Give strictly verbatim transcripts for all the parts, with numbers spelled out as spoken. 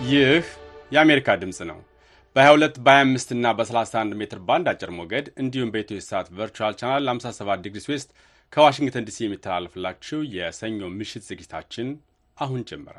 ይህ የአሜሪካ ድምጽ ነው። በ22 በ25 እና በ31 ሜትር ባንድ አጭር ሞገድ እንዲሁም በኢትዮ ሳት ቨርቹዋል ቻናል ሃምሳ ሰባት ዲግሪ ዌስት ከዋሽንግተን ዲሲ የሚተላለፍላችሁ የሰኞ ምሽት ዝግጅታችን አሁን ጀመረ።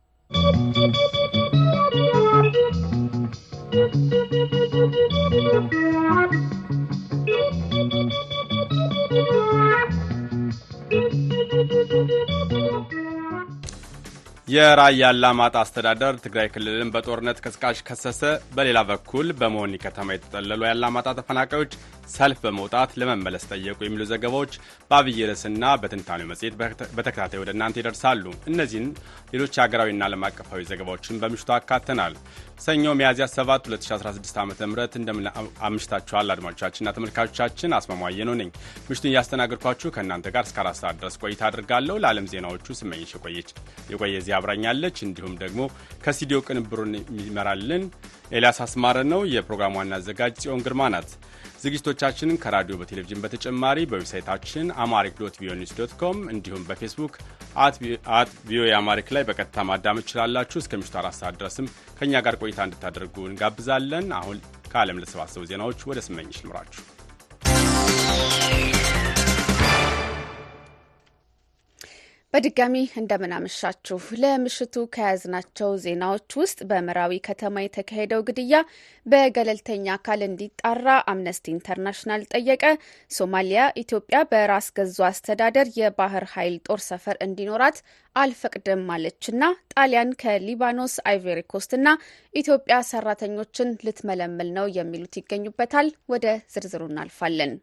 የራያ አላማጣ አስተዳደር ትግራይ ክልልን በጦርነት ቀስቃሽ ከሰሰ። በሌላ በኩል በመሆኒ ከተማ የተጠለሉ የአላማጣ ተፈናቃዮች ሰልፍ በመውጣት ለመመለስ ጠየቁ የሚሉ ዘገባዎች በአብይ ርዕስና በትንታኔው መጽሔት በተከታታይ ወደ እናንተ ይደርሳሉ። እነዚህን ሌሎች ሀገራዊና ዓለም አቀፋዊ ዘገባዎችን በምሽቱ አካተናል። ሰኞ ሚያዝያ ሰባት ሁለት ሺህ አስራ ስድስት ዓ ም እንደምን አምሽታችኋል አድማጮቻችንና ተመልካቾቻችን። አስማማየ ነው ነኝ ምሽቱን እያስተናገድኳችሁ ከእናንተ ጋር እስከ አራት ሰዓት ድረስ ቆይታ አድርጋለሁ። ለዓለም ዜናዎቹ ስመኝሽ ቆየች የቆየ ዚህ አብራኛለች። እንዲሁም ደግሞ ከስቱዲዮ ቅንብሩን የሚመራልን ኤልያስ አስማረ ነው። የፕሮግራሙ ዋና አዘጋጅ ጽዮን ግርማ ናት። ዝግጅቶቻችንን ከራዲዮ በቴሌቪዥን በተጨማሪ በዌብሳይታችን አማሪክ ዶት ቪኦኤ ኒውስ ዶት ኮም እንዲሁም በፌስቡክ አት ቪኦኤ አማሪክ ላይ በቀጥታ ማዳመጥ ትችላላችሁ። እስከ ምሽቱ አራት ሰዓት ድረስም ከእኛ ጋር ቆይታ እንድታደርጉ እንጋብዛለን። አሁን ከዓለም ለተሰባሰቡ ዜናዎች ወደ ስመኝሽ ልምራችሁ። በድጋሚ እንደምናመሻችሁ። ለምሽቱ ከያዝናቸው ዜናዎች ውስጥ በመራዊ ከተማ የተካሄደው ግድያ በገለልተኛ አካል እንዲጣራ አምነስቲ ኢንተርናሽናል ጠየቀ፣ ሶማሊያ ኢትዮጵያ በራስ ገዟ አስተዳደር የባህር ኃይል ጦር ሰፈር እንዲኖራት አልፈቅድም ማለችና ጣሊያን ከሊባኖስ፣ አይቮሪ ኮስትና ኢትዮጵያ ሰራተኞችን ልትመለምል ነው የሚሉት ይገኙበታል። ወደ ዝርዝሩ እናልፋለን።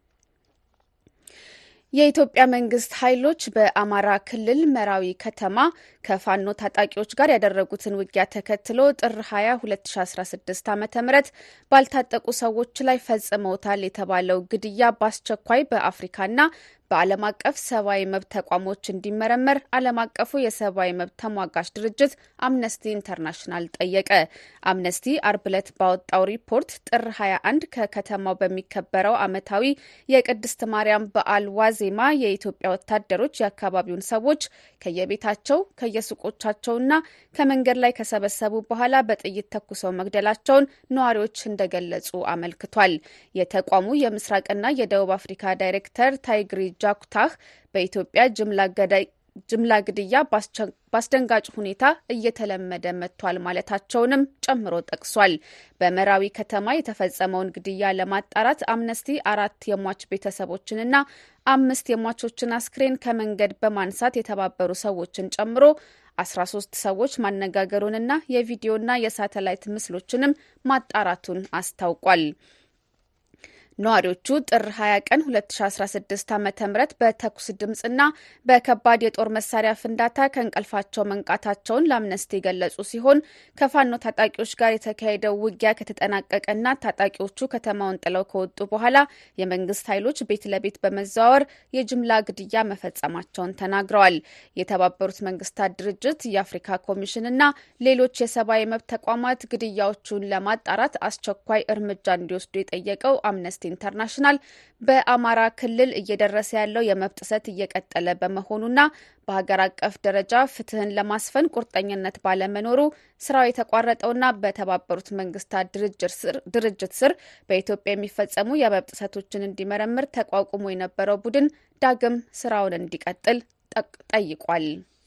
የኢትዮጵያ መንግስት ኃይሎች በአማራ ክልል መራዊ ከተማ ከፋኖ ታጣቂዎች ጋር ያደረጉትን ውጊያ ተከትሎ ጥር ሃያ ሁለት ሺህ አስራ ስድስት ዓ ም ባልታጠቁ ሰዎች ላይ ፈጽመውታል የተባለው ግድያ በአስቸኳይ በአፍሪካና በዓለም አቀፍ ሰብአዊ መብት ተቋሞች እንዲመረመር ዓለም አቀፉ የሰብአዊ መብት ተሟጋች ድርጅት አምነስቲ ኢንተርናሽናል ጠየቀ። አምነስቲ አርብ ዕለት ባወጣው ሪፖርት ጥር ሃያ አንድ ከከተማው በሚከበረው ዓመታዊ የቅድስት ማርያም በዓል ዋዜማ የኢትዮጵያ ወታደሮች የአካባቢውን ሰዎች ከየቤታቸው ከየሱቆቻቸውና ከመንገድ ላይ ከሰበሰቡ በኋላ በጥይት ተኩሰው መግደላቸውን ነዋሪዎች እንደገለጹ አመልክቷል። የተቋሙ የምስራቅና የደቡብ አፍሪካ ዳይሬክተር ታይግሪ ጃኩታህ በኢትዮጵያ ጅምላ ግድያ በአስደንጋጭ ሁኔታ እየተለመደ መጥቷል ማለታቸውንም ጨምሮ ጠቅሷል። በመራዊ ከተማ የተፈጸመውን ግድያ ለማጣራት አምነስቲ አራት የሟች ቤተሰቦችንና አምስት የሟቾችን አስክሬን ከመንገድ በማንሳት የተባበሩ ሰዎችን ጨምሮ አስራ ሶስት ሰዎች ማነጋገሩንና የቪዲዮና የሳተላይት ምስሎችንም ማጣራቱን አስታውቋል። ነዋሪዎቹ ጥር ሃያ ቀን ሁለት ሺህ አስራ ስድስት ዓ.ም በተኩስ ድምጽና በከባድ የጦር መሳሪያ ፍንዳታ ከእንቅልፋቸው መንቃታቸውን ለአምነስቲ የገለጹ ሲሆን ከፋኖ ታጣቂዎች ጋር የተካሄደው ውጊያ ከተጠናቀቀና ታጣቂዎቹ ከተማውን ጥለው ከወጡ በኋላ የመንግስት ኃይሎች ቤት ለቤት በመዘዋወር የጅምላ ግድያ መፈጸማቸውን ተናግረዋል። የተባበሩት መንግስታት ድርጅት፣ የአፍሪካ ኮሚሽንና ሌሎች የሰብአዊ መብት ተቋማት ግድያዎቹን ለማጣራት አስቸኳይ እርምጃ እንዲወስዱ የጠየቀው አምነስቲ ኢንተርናሽናል በአማራ ክልል እየደረሰ ያለው የመብት ጥሰት እየቀጠለ በመሆኑና በሀገር አቀፍ ደረጃ ፍትህን ለማስፈን ቁርጠኝነት ባለመኖሩ ስራው የተቋረጠውና በተባበሩት መንግስታት ድርጅት ስር በኢትዮጵያ የሚፈጸሙ የመብት ጥሰቶችን እንዲመረምር ተቋቁሞ የነበረው ቡድን ዳግም ስራውን እንዲቀጥል ጠይቋል።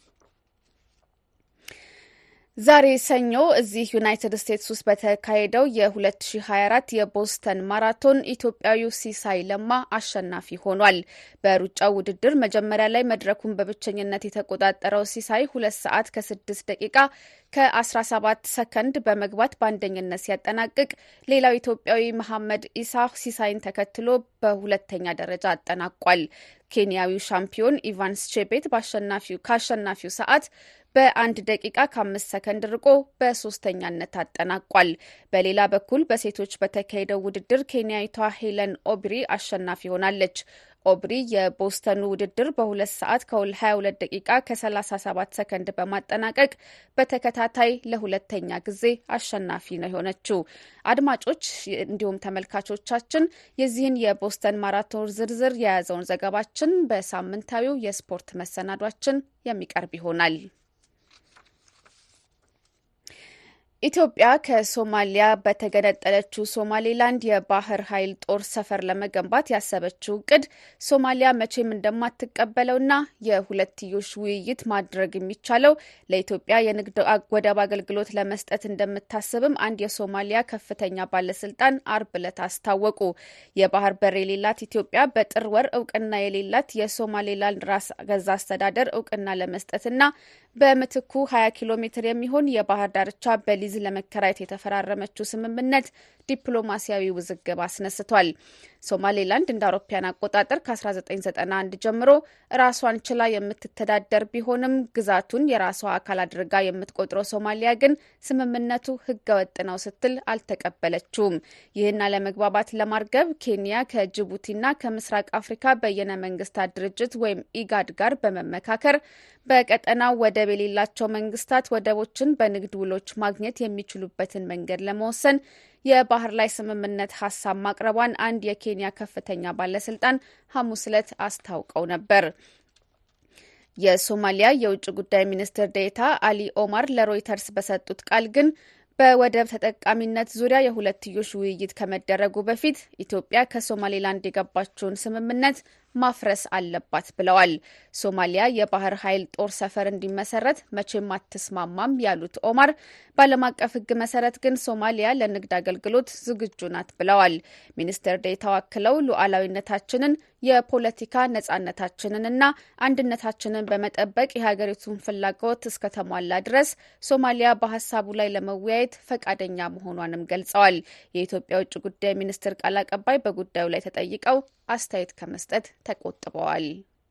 ዛሬ ሰኞ እዚህ ዩናይትድ ስቴትስ ውስጥ በተካሄደው የ2024 የቦስተን ማራቶን ኢትዮጵያዊው ሲሳይ ለማ አሸናፊ ሆኗል። በሩጫው ውድድር መጀመሪያ ላይ መድረኩን በብቸኝነት የተቆጣጠረው ሲሳይ ሁለት ሰዓት ከስድስት ደቂቃ ከ17 ሰከንድ በመግባት በአንደኝነት ሲያጠናቅቅ፣ ሌላው ኢትዮጵያዊ መሐመድ ኢሳ ሲሳይን ተከትሎ በሁለተኛ ደረጃ አጠናቋል። ኬንያዊው ሻምፒዮን ኢቫንስ ቼቤት ከአሸናፊው ሰዓት በአንድ ደቂቃ ከአምስት ሰከንድ ርቆ በሶስተኛነት አጠናቋል። በሌላ በኩል በሴቶች በተካሄደው ውድድር ኬንያዊቷ ሄለን ኦብሪ አሸናፊ ሆናለች። ኦብሪ የቦስተኑ ውድድር በሁለት ሰዓት ከሀያ ሁለት ደቂቃ ከሰላሳ ሰባት ሰከንድ በማጠናቀቅ በተከታታይ ለሁለተኛ ጊዜ አሸናፊ ነው የሆነችው። አድማጮች እንዲሁም ተመልካቾቻችን የዚህን የቦስተን ማራቶን ዝርዝር የያዘውን ዘገባችን በሳምንታዊው የስፖርት መሰናዷችን የሚቀርብ ይሆናል። ኢትዮጵያ ከሶማሊያ በተገነጠለችው ሶማሌላንድ የባህር ኃይል ጦር ሰፈር ለመገንባት ያሰበችው እቅድ ሶማሊያ መቼም እንደማትቀበለውና የሁለትዮሽ ውይይት ማድረግ የሚቻለው ለኢትዮጵያ የንግድ ወደብ አገልግሎት ለመስጠት እንደምታስብም አንድ የሶማሊያ ከፍተኛ ባለስልጣን አርብ ዕለት አስታወቁ። የባህር በር የሌላት ኢትዮጵያ በጥር ወር እውቅና የሌላት የሶማሌላንድ ራስ ገዛ አስተዳደር እውቅና ለመስጠትና በምትኩ ሀያ ኪሎ ሜትር የሚሆን የባህር ዳርቻ በሊዝ ለመከራየት የተፈራረመችው ስምምነት ዲፕሎማሲያዊ ውዝግብ አስነስቷል። ሶማሌላንድ እንደ አውሮፓውያን አቆጣጠር ከአስራ ዘጠኝ ዘጠና አንድ ጀምሮ ራሷን ችላ የምትተዳደር ቢሆንም ግዛቱን የራሷ አካል አድርጋ የምትቆጥረው ሶማሊያ ግን ስምምነቱ ሕገወጥ ነው ስትል አልተቀበለችውም። ይህን አለመግባባት ለማርገብ ኬንያ ከጅቡቲና ከምስራቅ አፍሪካ በየነ መንግስታት ድርጅት ወይም ኢጋድ ጋር በመመካከር በቀጠናው ወደብ የሌላቸው መንግስታት ወደቦችን በንግድ ውሎች ማግኘት የሚችሉበትን መንገድ ለመወሰን የባህር ላይ ስምምነት ሀሳብ ማቅረቧን አንድ የኬንያ ከፍተኛ ባለስልጣን ሐሙስ ዕለት አስታውቀው ነበር። የሶማሊያ የውጭ ጉዳይ ሚኒስትር ዴኤታ አሊ ኦማር ለሮይተርስ በሰጡት ቃል ግን በወደብ ተጠቃሚነት ዙሪያ የሁለትዮሽ ውይይት ከመደረጉ በፊት ኢትዮጵያ ከሶማሌላንድ የገባችውን ስምምነት ማፍረስ አለባት ብለዋል። ሶማሊያ የባህር ኃይል ጦር ሰፈር እንዲመሰረት መቼም አትስማማም ያሉት ኦማር በዓለም አቀፍ ሕግ መሰረት ግን ሶማሊያ ለንግድ አገልግሎት ዝግጁ ናት ብለዋል። ሚኒስትር ዴኤታው አክለው ሉዓላዊነታችንን፣ የፖለቲካ ነጻነታችንንና አንድነታችንን በመጠበቅ የሀገሪቱን ፍላጎት እስከተሟላ ድረስ ሶማሊያ በሀሳቡ ላይ ለመወያየት ፈቃደኛ መሆኗንም ገልጸዋል። የኢትዮጵያ ውጭ ጉዳይ ሚኒስትር ቃል አቀባይ በጉዳዩ ላይ ተጠይቀው አስተያየት ከመስጠት ተቆጥበዋል።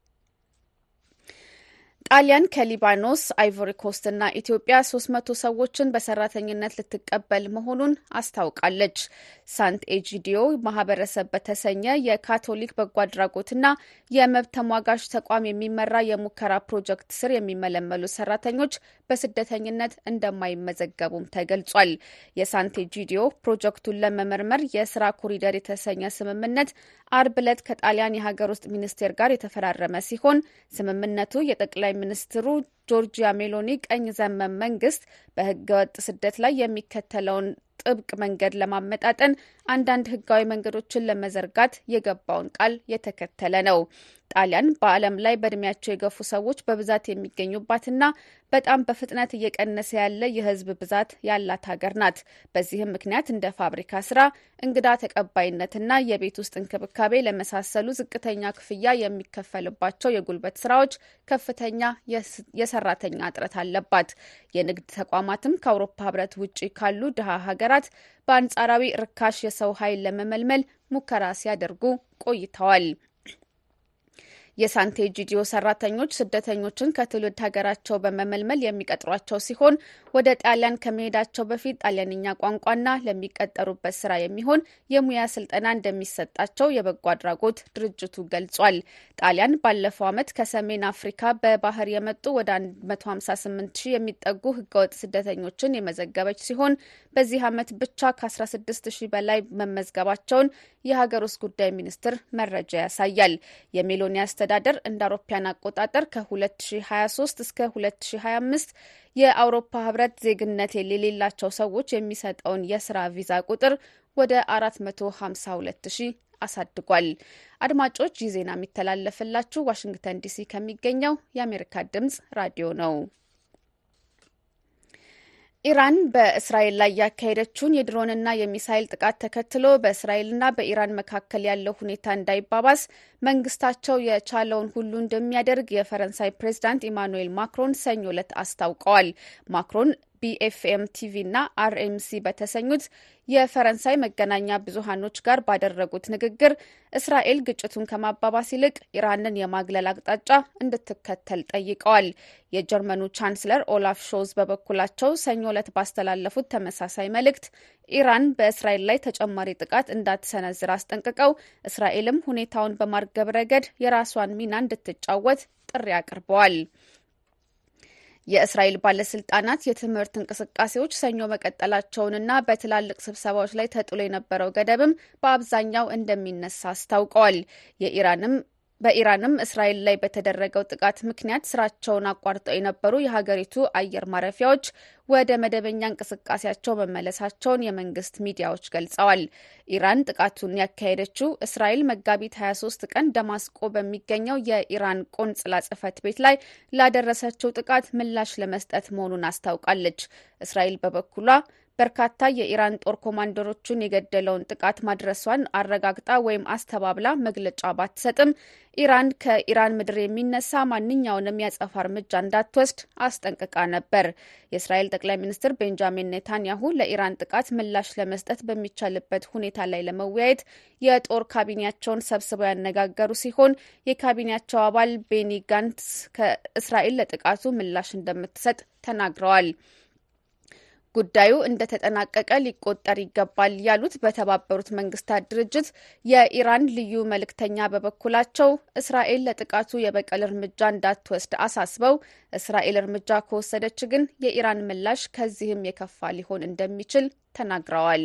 ጣሊያን ከሊባኖስ፣ አይቮሪ ኮስት እና ኢትዮጵያ ሶስት መቶ ሰዎችን በሰራተኝነት ልትቀበል መሆኑን አስታውቃለች። ሳንት ኤጂዲዮ ማህበረሰብ በተሰኘ የካቶሊክ በጎ አድራጎትና የመብት ተሟጋች ተቋም የሚመራ የሙከራ ፕሮጀክት ስር የሚመለመሉ ሰራተኞች በስደተኝነት እንደማይመዘገቡም ተገልጿል። የሳንት ኤጂዲዮ ፕሮጀክቱን ለመመርመር የስራ ኮሪደር የተሰኘ ስምምነት አርብ ዕለት ከጣሊያን የሀገር ውስጥ ሚኒስቴር ጋር የተፈራረመ ሲሆን ስምምነቱ የጠቅላይ ሚኒስትሩ ጆርጂያ ሜሎኒ ቀኝ ዘመም መንግስት በህገወጥ ስደት ላይ የሚከተለውን ጥብቅ መንገድ ለማመጣጠን አንዳንድ ህጋዊ መንገዶችን ለመዘርጋት የገባውን ቃል የተከተለ ነው። ጣሊያን በዓለም ላይ በእድሜያቸው የገፉ ሰዎች በብዛት የሚገኙባትና በጣም በፍጥነት እየቀነሰ ያለ የህዝብ ብዛት ያላት ሀገር ናት። በዚህም ምክንያት እንደ ፋብሪካ ስራ፣ እንግዳ ተቀባይነትና የቤት ውስጥ እንክብካቤ ለመሳሰሉ ዝቅተኛ ክፍያ የሚከፈልባቸው የጉልበት ስራዎች ከፍተኛ የሰራተኛ እጥረት አለባት። የንግድ ተቋማትም ከአውሮፓ ህብረት ውጪ ካሉ ድሃ ሀገራት በአንጻራዊ ርካሽ የሰው ኃይል ለመመልመል ሙከራ ሲያደርጉ ቆይተዋል። የሳንት ኤጂዲዮ ሰራተኞች ስደተኞችን ከትውልድ ሀገራቸው በመመልመል የሚቀጥሯቸው ሲሆን ወደ ጣሊያን ከመሄዳቸው በፊት ጣሊያንኛ ቋንቋና ለሚቀጠሩበት ስራ የሚሆን የሙያ ስልጠና እንደሚሰጣቸው የበጎ አድራጎት ድርጅቱ ገልጿል። ጣሊያን ባለፈው ዓመት ከሰሜን አፍሪካ በባህር የመጡ ወደ መቶ ሀምሳ ስምንት ሺህ የሚጠጉ ህገወጥ ስደተኞችን የመዘገበች ሲሆን በዚህ ዓመት ብቻ ከአስራ ስድስት ሺህ በላይ መመዝገባቸውን የሀገር ውስጥ ጉዳይ ሚኒስቴር መረጃ ያሳያል። የሜሎኒ አስተዳደር እንደ አውሮፓውያን አቆጣጠር ከሁለት ሺህ ሀያ ሶስት እስከ ሁለት ሺህ ሀያ አምስት የአውሮፓ ህብረት ዜግነት የሌላቸው ሰዎች የሚሰጠውን የስራ ቪዛ ቁጥር ወደ አራት መቶ ሀምሳ ሁለት ሺህ አሳድጓል። አድማጮች ይህ ዜና የሚተላለፍላችሁ ዋሽንግተን ዲሲ ከሚገኘው የአሜሪካ ድምጽ ራዲዮ ነው። ኢራን በእስራኤል ላይ ያካሄደችውን የድሮንና የሚሳይል ጥቃት ተከትሎ በእስራኤልና በኢራን መካከል ያለው ሁኔታ እንዳይባባስ መንግስታቸው የቻለውን ሁሉ እንደሚያደርግ የፈረንሳይ ፕሬዝዳንት ኢማኑኤል ማክሮን ሰኞ ዕለት አስታውቀዋል። ማክሮን ቢኤፍኤም ቲቪ እና አርኤምሲ በተሰኙት የፈረንሳይ መገናኛ ብዙሃኖች ጋር ባደረጉት ንግግር እስራኤል ግጭቱን ከማባባስ ይልቅ ኢራንን የማግለል አቅጣጫ እንድትከተል ጠይቀዋል። የጀርመኑ ቻንስለር ኦላፍ ሾዝ በበኩላቸው ሰኞ ዕለት ባስተላለፉት ተመሳሳይ መልእክት ኢራን በእስራኤል ላይ ተጨማሪ ጥቃት እንዳትሰነዝር አስጠንቅቀው እስራኤልም ሁኔታውን በማርገብ ረገድ የራሷን ሚና እንድትጫወት ጥሪ አቅርበዋል። የእስራኤል ባለስልጣናት የትምህርት እንቅስቃሴዎች ሰኞ መቀጠላቸውንና በትላልቅ ስብሰባዎች ላይ ተጥሎ የነበረው ገደብም በአብዛኛው እንደሚነሳ አስታውቀዋል። የኢራንም በኢራንም እስራኤል ላይ በተደረገው ጥቃት ምክንያት ስራቸውን አቋርጠው የነበሩ የሀገሪቱ አየር ማረፊያዎች ወደ መደበኛ እንቅስቃሴያቸው መመለሳቸውን የመንግስት ሚዲያዎች ገልጸዋል። ኢራን ጥቃቱን ያካሄደችው እስራኤል መጋቢት ሀያ ሶስት ቀን ደማስቆ በሚገኘው የኢራን ቆንጽላ ጽሕፈት ቤት ላይ ላደረሰችው ጥቃት ምላሽ ለመስጠት መሆኑን አስታውቃለች። እስራኤል በበኩሏ በርካታ የኢራን ጦር ኮማንደሮችን የገደለውን ጥቃት ማድረሷን አረጋግጣ ወይም አስተባብላ መግለጫ ባትሰጥም ኢራን ከኢራን ምድር የሚነሳ ማንኛውንም ያጸፋ እርምጃ እንዳትወስድ አስጠንቅቃ ነበር። የእስራኤል ጠቅላይ ሚኒስትር ቤንጃሚን ኔታንያሁ ለኢራን ጥቃት ምላሽ ለመስጠት በሚቻልበት ሁኔታ ላይ ለመወያየት የጦር ካቢኔያቸውን ሰብስበው ያነጋገሩ ሲሆን የካቢኔያቸው አባል ቤኒ ጋንትስ ከእስራኤል ለጥቃቱ ምላሽ እንደምትሰጥ ተናግረዋል። ጉዳዩ እንደተጠናቀቀ ሊቆጠር ይገባል ያሉት በተባበሩት መንግስታት ድርጅት የኢራን ልዩ መልእክተኛ በበኩላቸው እስራኤል ለጥቃቱ የበቀል እርምጃ እንዳትወስድ አሳስበው እስራኤል እርምጃ ከወሰደች ግን የኢራን ምላሽ ከዚህም የከፋ ሊሆን እንደሚችል ተናግረዋል።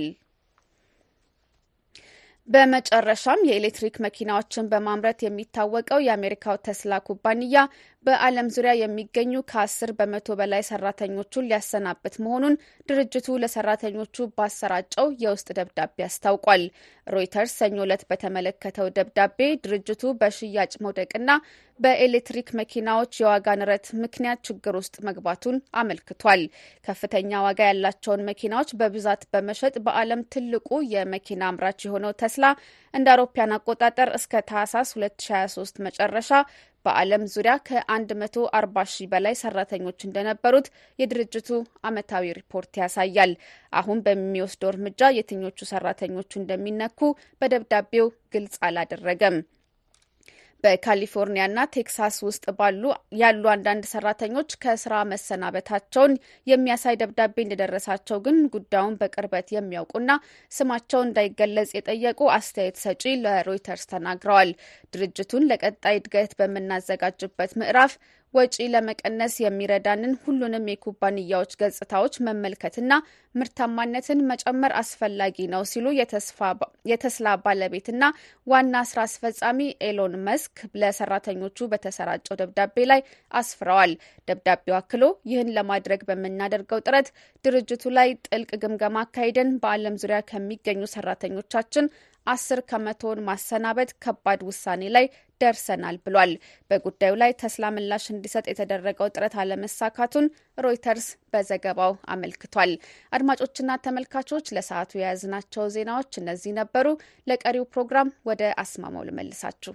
በመጨረሻም የኤሌክትሪክ መኪናዎችን በማምረት የሚታወቀው የአሜሪካው ተስላ ኩባንያ በዓለም ዙሪያ የሚገኙ ከአስር በመቶ በላይ ሰራተኞቹን ሊያሰናብት መሆኑን ድርጅቱ ለሰራተኞቹ ባሰራጨው የውስጥ ደብዳቤ አስታውቋል። ሮይተርስ ሰኞ ዕለት በተመለከተው ደብዳቤ ድርጅቱ በሽያጭ መውደቅና በኤሌክትሪክ መኪናዎች የዋጋ ንረት ምክንያት ችግር ውስጥ መግባቱን አመልክቷል። ከፍተኛ ዋጋ ያላቸውን መኪናዎች በብዛት በመሸጥ በዓለም ትልቁ የመኪና አምራች የሆነው ተስላ እንደ አውሮፓውያን አቆጣጠር እስከ ታህሳስ ሁለት ሺ ሀያ ሶስት መጨረሻ በዓለም ዙሪያ ከአንድ መቶ አርባ ሺህ በላይ ሰራተኞች እንደነበሩት የድርጅቱ ዓመታዊ ሪፖርት ያሳያል። አሁን በሚወስደው እርምጃ የትኞቹ ሰራተኞቹ እንደሚነኩ በደብዳቤው ግልጽ አላደረገም። በካሊፎርኒያና ቴክሳስ ውስጥ ባሉ ያሉ አንዳንድ ሰራተኞች ከስራ መሰናበታቸውን የሚያሳይ ደብዳቤ እንደደረሳቸው ግን ጉዳዩን በቅርበት የሚያውቁና ስማቸው እንዳይገለጽ የጠየቁ አስተያየት ሰጪ ለሮይተርስ ተናግረዋል። ድርጅቱን ለቀጣይ እድገት በምናዘጋጅበት ምዕራፍ ወጪ ለመቀነስ የሚረዳንን ሁሉንም የኩባንያዎች ገጽታዎች መመልከትና ምርታማነትን መጨመር አስፈላጊ ነው ሲሉ የተስላ ባለቤትና ዋና ስራ አስፈጻሚ ኤሎን መስክ ለሰራተኞቹ በተሰራጨው ደብዳቤ ላይ አስፍረዋል። ደብዳቤው አክሎ ይህን ለማድረግ በምናደርገው ጥረት ድርጅቱ ላይ ጥልቅ ግምገማ አካሂደን በዓለም ዙሪያ ከሚገኙ ሰራተኞቻችን አስር ከመቶውን ማሰናበት ከባድ ውሳኔ ላይ ደርሰናል ብሏል። በጉዳዩ ላይ ተስላ ምላሽ እንዲሰጥ የተደረገው ጥረት አለመሳካቱን ሮይተርስ በዘገባው አመልክቷል። አድማጮችና ተመልካቾች ለሰዓቱ የያዝናቸው ዜናዎች እነዚህ ነበሩ። ለቀሪው ፕሮግራም ወደ አስማማው ልመልሳችሁ።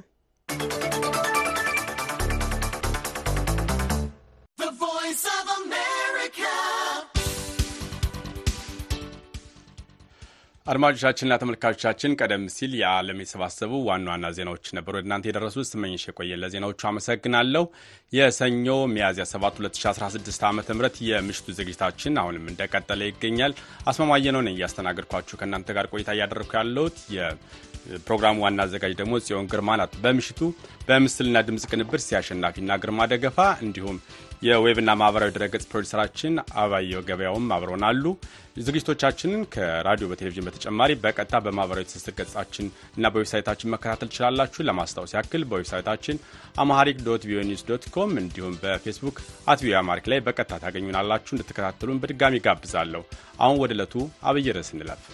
አድማጮቻችንና ተመልካቾቻችን ቀደም ሲል የዓለም የሰባሰቡ ዋና ዋና ዜናዎች ነበሩ ወደ እናንተ የደረሱት። ስመኝሽ የቆየን ለዜናዎቹ አመሰግናለሁ። የሰኞ ሚያዝያ ሰባት ሁለት ሺ አስራ ስድስት ዓ ም የምሽቱ ዝግጅታችን አሁንም እንደቀጠለ ይገኛል። አስማማየ ነው ነኝ እያስተናገድኳችሁ ከእናንተ ጋር ቆይታ እያደረግኩ ያለሁት። የፕሮግራሙ ዋና አዘጋጅ ደግሞ ጽዮን ግርማ ናት። በምሽቱ በምስልና ድምፅ ቅንብር ሲያሸናፊና ግርማ ደገፋ እንዲሁም የዌብና ማህበራዊ ድረገጽ ፕሮዲሰራችን አባየው ገበያውም አብረውናሉ። ዝግጅቶቻችንን ከራዲዮ በቴሌቪዥን በተጨማሪ በቀጥታ በማህበራዊ ትስስር ገጻችን እና በዌብሳይታችን መከታተል ትችላላችሁ። ለማስታወስ ያክል በዌብሳይታችን አማሃሪክ ዶት ቪኦኤ ኒውስ ዶት ኮም እንዲሁም በፌስቡክ አት ቪኦኤ አማሪክ ላይ በቀጥታ ታገኙናላችሁ። እንድትከታተሉን በድጋሚ ጋብዛለሁ። አሁን ወደ ዕለቱ አብይ ርዕስ እንለፍ።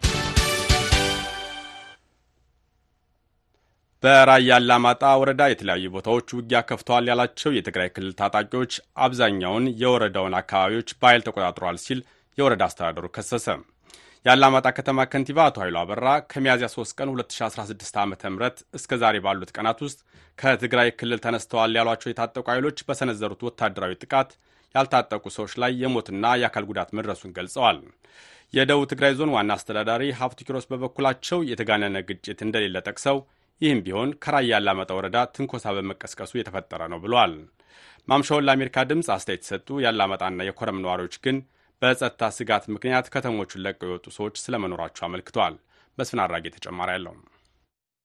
በራያ አላማጣ ወረዳ የተለያዩ ቦታዎች ውጊያ ከፍተዋል ያላቸው የትግራይ ክልል ታጣቂዎች አብዛኛውን የወረዳውን አካባቢዎች በኃይል ተቆጣጥረዋል ሲል የወረዳ አስተዳደሩ ከሰሰ። የአላማጣ ከተማ ከንቲባ አቶ ኃይሉ አበራ ከሚያዝያ ሶስት ቀን ሁለት ሺ አስራ ስድስት ዓ ም እስከ ዛሬ ባሉት ቀናት ውስጥ ከትግራይ ክልል ተነስተዋል ያሏቸው የታጠቁ ኃይሎች በሰነዘሩት ወታደራዊ ጥቃት ያልታጠቁ ሰዎች ላይ የሞትና የአካል ጉዳት መድረሱን ገልጸዋል። የደቡብ ትግራይ ዞን ዋና አስተዳዳሪ ሀብቱ ኪሮስ በበኩላቸው የተጋነነ ግጭት እንደሌለ ጠቅሰው ይህም ቢሆን ከራያ አላማጣ ወረዳ ትንኮሳ በመቀስቀሱ የተፈጠረ ነው ብለዋል። ማምሻውን ለአሜሪካ ድምፅ አስተያየት የሰጡ የአላማጣና የኮረም ነዋሪዎች ግን በጸጥታ ስጋት ምክንያት ከተሞቹን ለቀው የወጡ ሰዎች ስለመኖራቸው አመልክተዋል። መስፍን አራጌ ተጨማሪ ያለው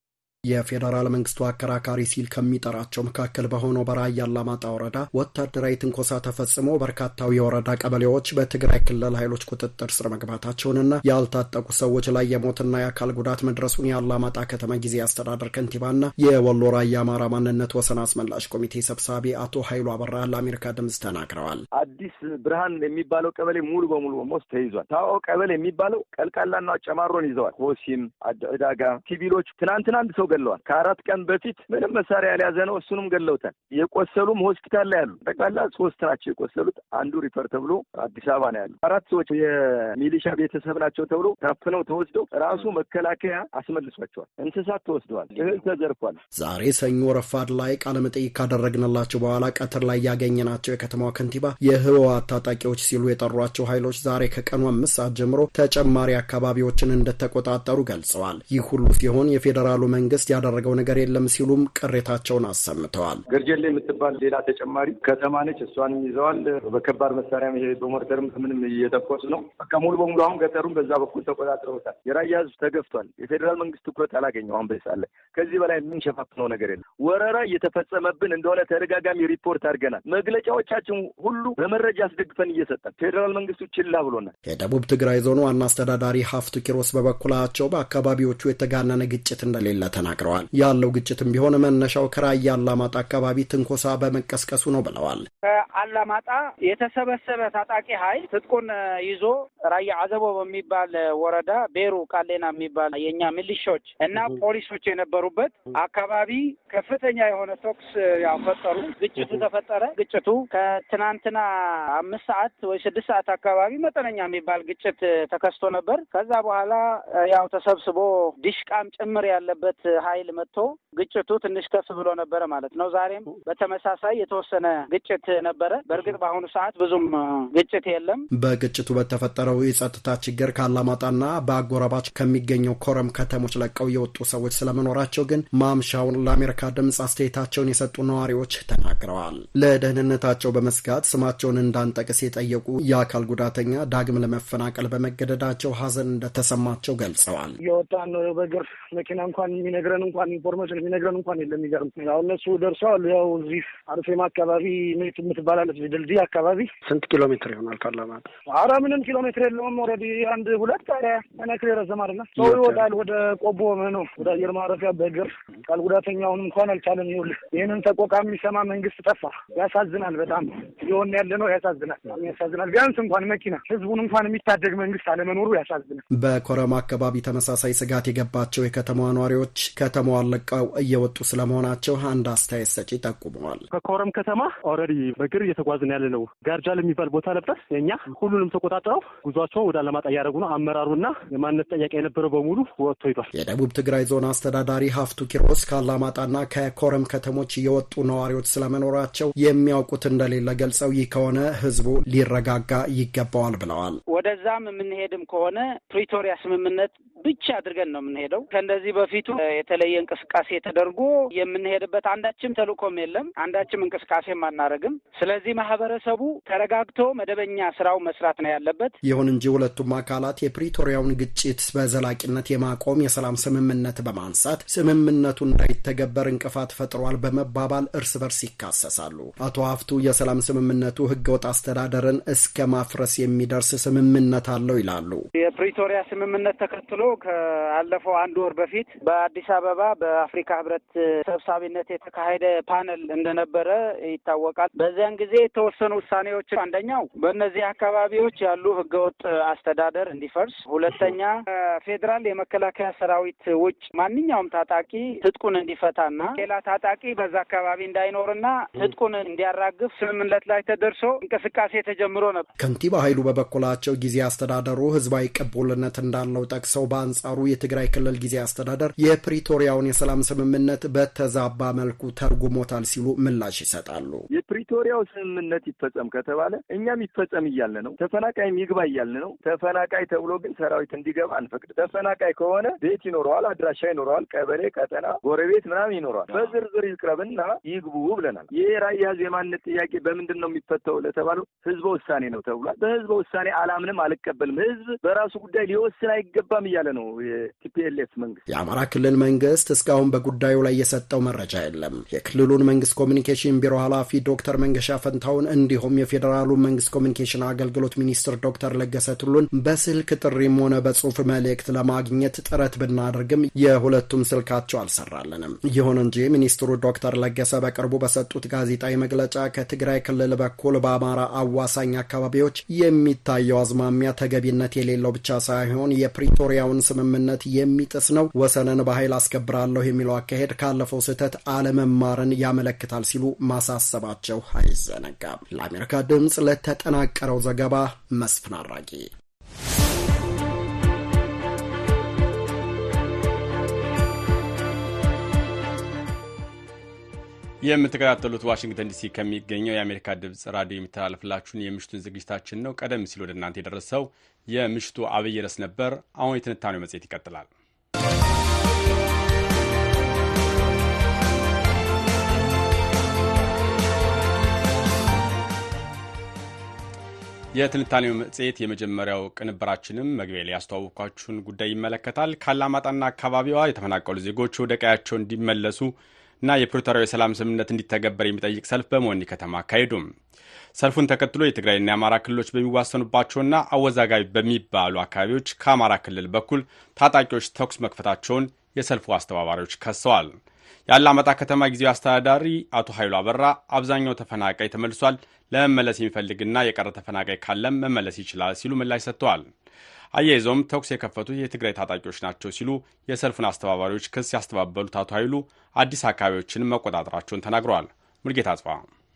የፌዴራል መንግስቱ አከራካሪ ሲል ከሚጠራቸው መካከል በሆነው በራያ አላማጣ ወረዳ ወታደራዊ ትንኮሳ ተፈጽሞ በርካታው የወረዳ ቀበሌዎች በትግራይ ክልል ኃይሎች ቁጥጥር ስር መግባታቸውንና ያልታጠቁ ሰዎች ላይ የሞትና የአካል ጉዳት መድረሱን የአላማጣ ከተማ ጊዜ አስተዳደር ከንቲባና የወሎ ራያ አማራ ማንነት ወሰን አስመላሽ ኮሚቴ ሰብሳቢ አቶ ኃይሉ አበራ ለአሜሪካ ድምጽ ተናግረዋል። አዲስ ብርሃን የሚባለው ቀበሌ ሙሉ በሙሉ ሞስ ተይዟል። ታኦ ቀበሌ የሚባለው ቀልቃላና ጨማሮን ይዘዋል። ሆሲም አዳጋ ሲቪሎች ትናንትና አንድ ሰው ገለዋል። ከአራት ቀን በፊት ምንም መሳሪያ ያልያዘ ነው፣ እሱንም ገለውታል። የቆሰሉም ሆስፒታል ላይ ያሉ ጠቅላላ ሶስት ናቸው የቆሰሉት። አንዱ ሪፈር ተብሎ አዲስ አበባ ነው ያሉ። አራት ሰዎች የሚሊሻ ቤተሰብ ናቸው ተብሎ ታፍነው ተወስደው ራሱ መከላከያ አስመልሷቸዋል። እንስሳት ተወስደዋል። እህል ተዘርፏል። ዛሬ ሰኞ ረፋድ ላይ ቃለ መጠይቅ ካደረግንላቸው በኋላ ቀትር ላይ ያገኘናቸው የከተማዋ ከንቲባ የህወሓት ታጣቂዎች ሲሉ የጠሯቸው ኃይሎች ዛሬ ከቀኑ አምስት ሰዓት ጀምሮ ተጨማሪ አካባቢዎችን እንደተቆጣጠሩ ገልጸዋል። ይህ ሁሉ ሲሆን የፌዴራሉ መንግስት ያደረገው ነገር የለም ሲሉም ቅሬታቸውን አሰምተዋል። ገርጀሌ የምትባል ሌላ ተጨማሪ ከተማ ነች። እሷንም ይዘዋል። በከባድ መሳሪያ ይሄ በሞርተርም ምንም እየተኮሱ ነው። በቃ ሙሉ በሙሉ አሁን ገጠሩን በዛ በኩል ተቆጣጥረውታል። የራያ ህዝብ ተገፍቷል። የፌዴራል መንግስት ትኩረት አላገኘው። አሁን በሳለ ከዚህ በላይ የምንሸፋፍነው ነገር የለም። ወረራ እየተፈጸመብን እንደሆነ ተደጋጋሚ ሪፖርት አድርገናል። መግለጫዎቻችን ሁሉ በመረጃ አስደግፈን እየሰጠን ፌዴራል መንግስቱ ችላ ብሎናል። የደቡብ ትግራይ ዞን ዋና አስተዳዳሪ ሀፍቱ ኪሮስ በበኩላቸው በአካባቢዎቹ የተጋነነ ግጭት እንደሌለ ተናግረዋል። ያለው ግጭትም ቢሆን መነሻው ከራያ አላማጣ አካባቢ ትንኮሳ በመቀስቀሱ ነው ብለዋል። ከአላማጣ የተሰበሰበ ታጣቂ ኃይል ትጥቁን ይዞ ራያ አዘቦ በሚባል ወረዳ ቤሩ ቃሌና የሚባል የኛ ሚሊሻዎች እና ፖሊሶች የነበሩበት አካባቢ ከፍተኛ የሆነ ተኩስ ያፈጠሩ። ግጭቱ ተፈጠረ። ግጭቱ ከትናንትና አምስት ሰዓት ወይ ስድስት ሰዓት አካባቢ መጠነኛ የሚባል ግጭት ተከስቶ ነበር። ከዛ በኋላ ያው ተሰብስቦ ዲሽቃም ጭምር ያለበት ኃይል መጥቶ ግጭቱ ትንሽ ከፍ ብሎ ነበረ ማለት ነው። ዛሬም በተመሳሳይ የተወሰነ ግጭት ነበረ። በእርግጥ በአሁኑ ሰዓት ብዙም ግጭት የለም። በግጭቱ በተፈጠረው የጸጥታ ችግር ካላማጣና በአጎራባች ከሚገኘው ኮረም ከተሞች ለቀው የወጡ ሰዎች ስለመኖራቸው ግን ማምሻውን ለአሜሪካ ድምፅ አስተያየታቸውን የሰጡ ነዋሪዎች ተናግረዋል። ለደህንነታቸው በመስጋት ስማቸውን እንዳንጠቅስ የጠየቁ የአካል ጉዳተኛ ዳግም ለመፈናቀል በመገደዳቸው ሀዘን እንደተሰማቸው ገልጸዋል። የወጣን ነው በእግር መኪና እንኳን የሚነግረን እንኳን ኢንፎርሜሽን የሚነግረን እንኳን የለም። የሚገርም ያው እነሱ ደርሰዋል። ያው እዚህ አርሴማ አካባቢ ሜት የምትባላለች ድልድይ አካባቢ ስንት ኪሎ ሜትር ይሆናል ካላማጣ? ኧረ ምንም ኪሎ ሜትር የለውም። ኦልሬዲ አንድ ሁለት ኧረ ነክሬ ረዘም አይደለም። ሰው ይወጣል ወደ ቆቦ ነው ወደ አየር ማረፊያ በእግር አካል ጉዳተኛውን እንኳን አልቻለም። ይኸውልህ ይህንን ተቆቃ የሚሰማ መንግስት ጠፋ። ያሳዝናል። በጣም የሆነ ያለ ነው። ያሳዝናል። ያሳዝናል። ቢያንስ እንኳን መኪና ህዝቡን እንኳን የሚታደግ መንግስት አለመኖሩ ያሳዝናል። በኮረማ አካባቢ ተመሳሳይ ስጋት የገባቸው የከተማዋ ነዋሪዎች ከተማዋን ለቀው እየወጡ ስለመሆናቸው አንድ አስተያየት ሰጪ ጠቁመዋል። ከኮረም ከተማ ኦልሬዲ በእግር እየተጓዝን ያለ ነው። ጋርጃል የሚባል ቦታ ነበር። የኛ ሁሉንም ተቆጣጥረው ጉዟቸው ወደ አላማጣ እያደረጉ ነው። አመራሩና የማንነት ጠያቂ የነበረው በሙሉ ወጥቶ ሄዷል። የደቡብ ትግራይ ዞን አስተዳዳሪ ሀፍቱ ኪሮስ ከአላማጣና ከኮረም ከተሞች የወጡ ነዋሪዎች ስለመኖራቸው የሚያውቁት እንደሌለ ገልጸው ይህ ከሆነ ህዝቡ ሊረጋጋ ይገባዋል ብለዋል። ወደዛም የምንሄድም ከሆነ ፕሪቶሪያ ስምምነት ብቻ አድርገን ነው የምንሄደው። ከእንደዚህ በፊቱ የተለየ እንቅስቃሴ ተደርጎ የምንሄድበት አንዳችም ተልእኮም የለም። አንዳችም እንቅስቃሴም አናደርግም። ስለዚህ ማህበረሰቡ ተረጋግቶ መደበኛ ስራው መስራት ነው ያለበት። ይሁን እንጂ ሁለቱም አካላት የፕሪቶሪያውን ግጭት በዘላቂነት የማቆም የሰላም ስምምነት በማንሳት ስምምነቱ እንዳይተገበር እንቅፋት ፈጥሯል በመባባል እርስ በርስ ይካሰሳሉ። አቶ ሀፍቱ የሰላም ስምምነቱ ህገወጥ አስተዳደርን እስከ ማፍረስ የሚደርስ ስምምነት አለው ይላሉ። የፕሪቶሪያ ስምምነት ተከትሎ ከአለፈው አንድ ወር በፊት በአዲስ አበባ በአፍሪካ ህብረት ሰብሳቢነት የተካሄደ ፓነል እንደነበረ ይታወቃል። በዚያን ጊዜ የተወሰኑ ውሳኔዎች፣ አንደኛው በእነዚህ አካባቢዎች ያሉ ህገወጥ አስተዳደር እንዲፈርስ፣ ሁለተኛ ፌዴራል የመከላከያ ሰራዊት ውጭ ማንኛውም ታጣቂ ትጥቁን እንዲፈታና ሌላ ታጣቂ በዛ አካባቢ እንዳይኖርና ትጥቁን እንዲያራግፍ ስምምነት ላይ ተደርሶ እንቅስቃሴ ተጀምሮ ነበር። ከንቲባ ኃይሉ በበኩላቸው ጊዜ አስተዳደሩ ህዝባዊ ቅቡልነት እንዳለው ጠቅሰው በአንጻሩ የትግራይ ክልል ጊዜ አስተዳደር የፕሪቶሪያውን የሰላም ስምምነት በተዛባ መልኩ ተርጉሞታል ሲሉ ምላሽ ይሰጣሉ። የፕሪቶሪያው ስምምነት ይፈጸም ከተባለ እኛም ይፈጸም እያልን ነው። ተፈናቃይም ይግባ እያልን ነው። ተፈናቃይ ተብሎ ግን ሰራዊት እንዲገባ አንፈቅድ። ተፈናቃይ ከሆነ ቤት ይኖረዋል፣ አድራሻ ይኖረዋል፣ ቀበሌ፣ ቀጠና፣ ጎረቤት ምናምን ይኖረዋል። በዝርዝር ይቅረብና ይግቡ ብለናል። ይህ ራያ ህዝብ የማንነት ጥያቄ በምንድን ነው የሚፈተው ለተባለው ህዝበ ውሳኔ ነው ተብሏል። በህዝበ ውሳኔ አላምንም፣ አልቀበልም፣ ህዝብ በራሱ ጉዳይ ሊወስን አይገባም እያለ ያለ ነው የቲፒኤልኤፍ መንግስት። የአማራ ክልል መንግስት እስካሁን በጉዳዩ ላይ የሰጠው መረጃ የለም። የክልሉን መንግስት ኮሚኒኬሽን ቢሮ ኃላፊ ዶክተር መንገሻ ፈንታውን እንዲሁም የፌዴራሉ መንግስት ኮሚኒኬሽን አገልግሎት ሚኒስትር ዶክተር ለገሰ ቱሉን በስልክ ጥሪም ሆነ በጽሁፍ መልእክት ለማግኘት ጥረት ብናደርግም የሁለቱም ስልካቸው አልሰራልንም። ይሁን እንጂ ሚኒስትሩ ዶክተር ለገሰ በቅርቡ በሰጡት ጋዜጣዊ መግለጫ ከትግራይ ክልል በኩል በአማራ አዋሳኝ አካባቢዎች የሚታየው አዝማሚያ ተገቢነት የሌለው ብቻ ሳይሆን የፕሪቶሪያውን ስምምነት የሚጥስ ነው፣ ወሰንን በኃይል አስከብራለሁ የሚለው አካሄድ ካለፈው ስህተት አለመማርን ያመለክታል ሲሉ ማሳሰባቸው አይዘነጋም። ለአሜሪካ ድምፅ ለተጠናቀረው ዘገባ መስፍን አራጊ። የምትከታተሉት ዋሽንግተን ዲሲ ከሚገኘው የአሜሪካ ድምጽ ራዲዮ የሚተላለፍላችሁን የምሽቱን ዝግጅታችን ነው። ቀደም ሲል ወደ እናንተ የደረሰው የምሽቱ አብይ ርዕስ ነበር። አሁን የትንታኔው መጽሔት ይቀጥላል። የትንታኔው መጽሔት የመጀመሪያው ቅንብራችንም መግቢያ ላይ ያስተዋወቅኳችሁን ጉዳይ ይመለከታል። ካላማጣና አካባቢዋ የተፈናቀሉ ዜጎች ወደ ቀያቸው እንዲመለሱ እና የፕሪቶሪያው የሰላም ስምምነት እንዲተገበር የሚጠይቅ ሰልፍ በመሆኒ ከተማ አካሄዱም። ሰልፉን ተከትሎ የትግራይና የአማራ ክልሎች በሚዋሰኑባቸውና አወዛጋቢ በሚባሉ አካባቢዎች ከአማራ ክልል በኩል ታጣቂዎች ተኩስ መክፈታቸውን የሰልፉ አስተባባሪዎች ከሰዋል። የአላማጣ ከተማ ጊዜያዊ አስተዳዳሪ አቶ ኃይሉ አበራ አብዛኛው ተፈናቃይ ተመልሷል፣ ለመመለስ የሚፈልግና የቀረ ተፈናቃይ ካለም መመለስ ይችላል ሲሉ ምላሽ ሰጥተዋል። አያይዘውም ተኩስ የከፈቱት የትግራይ ታጣቂዎች ናቸው ሲሉ የሰልፉን አስተባባሪዎች ክስ ያስተባበሉት አቶ ኃይሉ አዲስ አካባቢዎችን መቆጣጠራቸውን ተናግረዋል። ሙልጌታ አጽፋ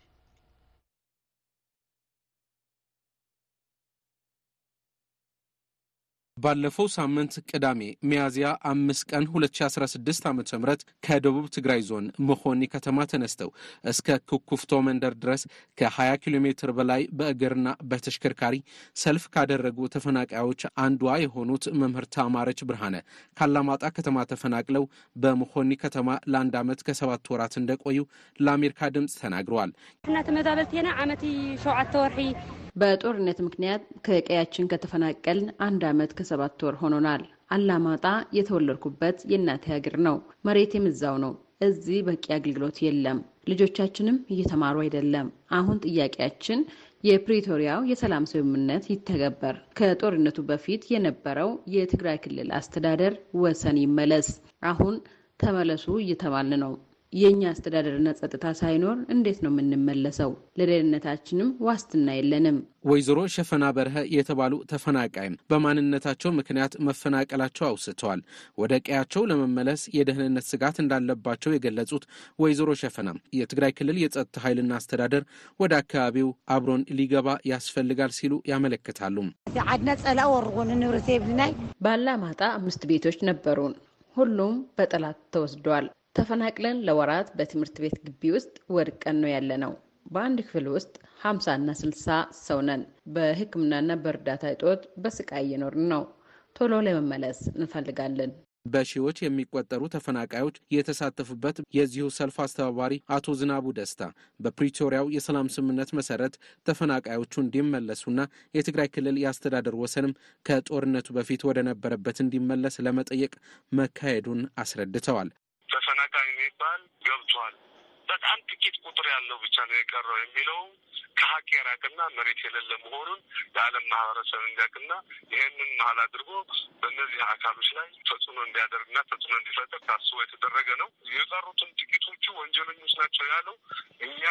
ባለፈው ሳምንት ቅዳሜ ሚያዝያ አምስት ቀን ሁለት ሺህ አስራ ስድስት ዓ.ም ከደቡብ ትግራይ ዞን መኾኒ ከተማ ተነስተው እስከ ኩኩፍቶ መንደር ድረስ ከ20 ኪሎ ሜትር በላይ በእግርና በተሽከርካሪ ሰልፍ ካደረጉ ተፈናቃዮች አንዷ የሆኑት መምህርት አማረች ብርሃነ ካላማጣ ከተማ ተፈናቅለው በመኾኒ ከተማ ለአንድ ዓመት ከሰባት ወራት እንደቆዩ ለአሜሪካ ድምጽ ተናግረዋል። እና ተመዛበልቴና ዓመት ሸውዓተ ወርሒ በጦርነት ምክንያት ከቀያችን ከተፈናቀልን አንድ ዓመት ከሰባት ወር ሆኖናል። አላማጣ የተወለድኩበት የእናቴ ሀገር ነው። መሬቴም እዛው ነው። እዚህ በቂ አገልግሎት የለም። ልጆቻችንም እየተማሩ አይደለም። አሁን ጥያቄያችን የፕሪቶሪያው የሰላም ስምምነት ይተገበር። ከጦርነቱ በፊት የነበረው የትግራይ ክልል አስተዳደር ወሰን ይመለስ። አሁን ተመለሱ እየተባልን ነው። የኛ አስተዳደርና ጸጥታ ሳይኖር እንዴት ነው የምንመለሰው? ለደህንነታችንም ዋስትና የለንም። ወይዘሮ ሸፈና በርሀ የተባሉ ተፈናቃይም በማንነታቸው ምክንያት መፈናቀላቸው አውስተዋል። ወደ ቀያቸው ለመመለስ የደህንነት ስጋት እንዳለባቸው የገለጹት ወይዘሮ ሸፈና የትግራይ ክልል የጸጥታ ኃይልና አስተዳደር ወደ አካባቢው አብሮን ሊገባ ያስፈልጋል ሲሉ ያመለክታሉ። ዓድና ጸላ ወርጎን ንብረቴ ብልናይ ባላማጣ አምስት ቤቶች ነበሩን። ሁሉም በጠላት ተወስዷል። ተፈናቅለን ለወራት በትምህርት ቤት ግቢ ውስጥ ወድቀን ነው ያለነው። በአንድ ክፍል ውስጥ ሀምሳ እና ስልሳ ሰው ነን። በሕክምናና በእርዳታ እጦት በስቃይ እየኖርን ነው። ቶሎ ለመመለስ እንፈልጋለን። በሺዎች የሚቆጠሩ ተፈናቃዮች የተሳተፉበት የዚሁ ሰልፍ አስተባባሪ አቶ ዝናቡ ደስታ በፕሪቶሪያው የሰላም ስምምነት መሰረት ተፈናቃዮቹ እንዲመለሱና የትግራይ ክልል የአስተዳደር ወሰንም ከጦርነቱ በፊት ወደ ነበረበት እንዲመለስ ለመጠየቅ መካሄዱን አስረድተዋል። ተፈናቃይ የሚባል ገብቷል፣ በጣም ጥቂት ቁጥር ያለው ብቻ ነው የቀረው የሚለው ከሀቅ የራቅና መሬት የሌለ መሆኑን የዓለም ማህበረሰብ እንዲያውቅና ይህንን መሀል አድርጎ በእነዚህ አካሎች ላይ ተጽዕኖ እንዲያደርግና ተጽዕኖ እንዲፈጠር ታስቦ የተደረገ ነው። የቀሩትን ጥቂቶቹ ወንጀለኞች ናቸው ያለው እኛ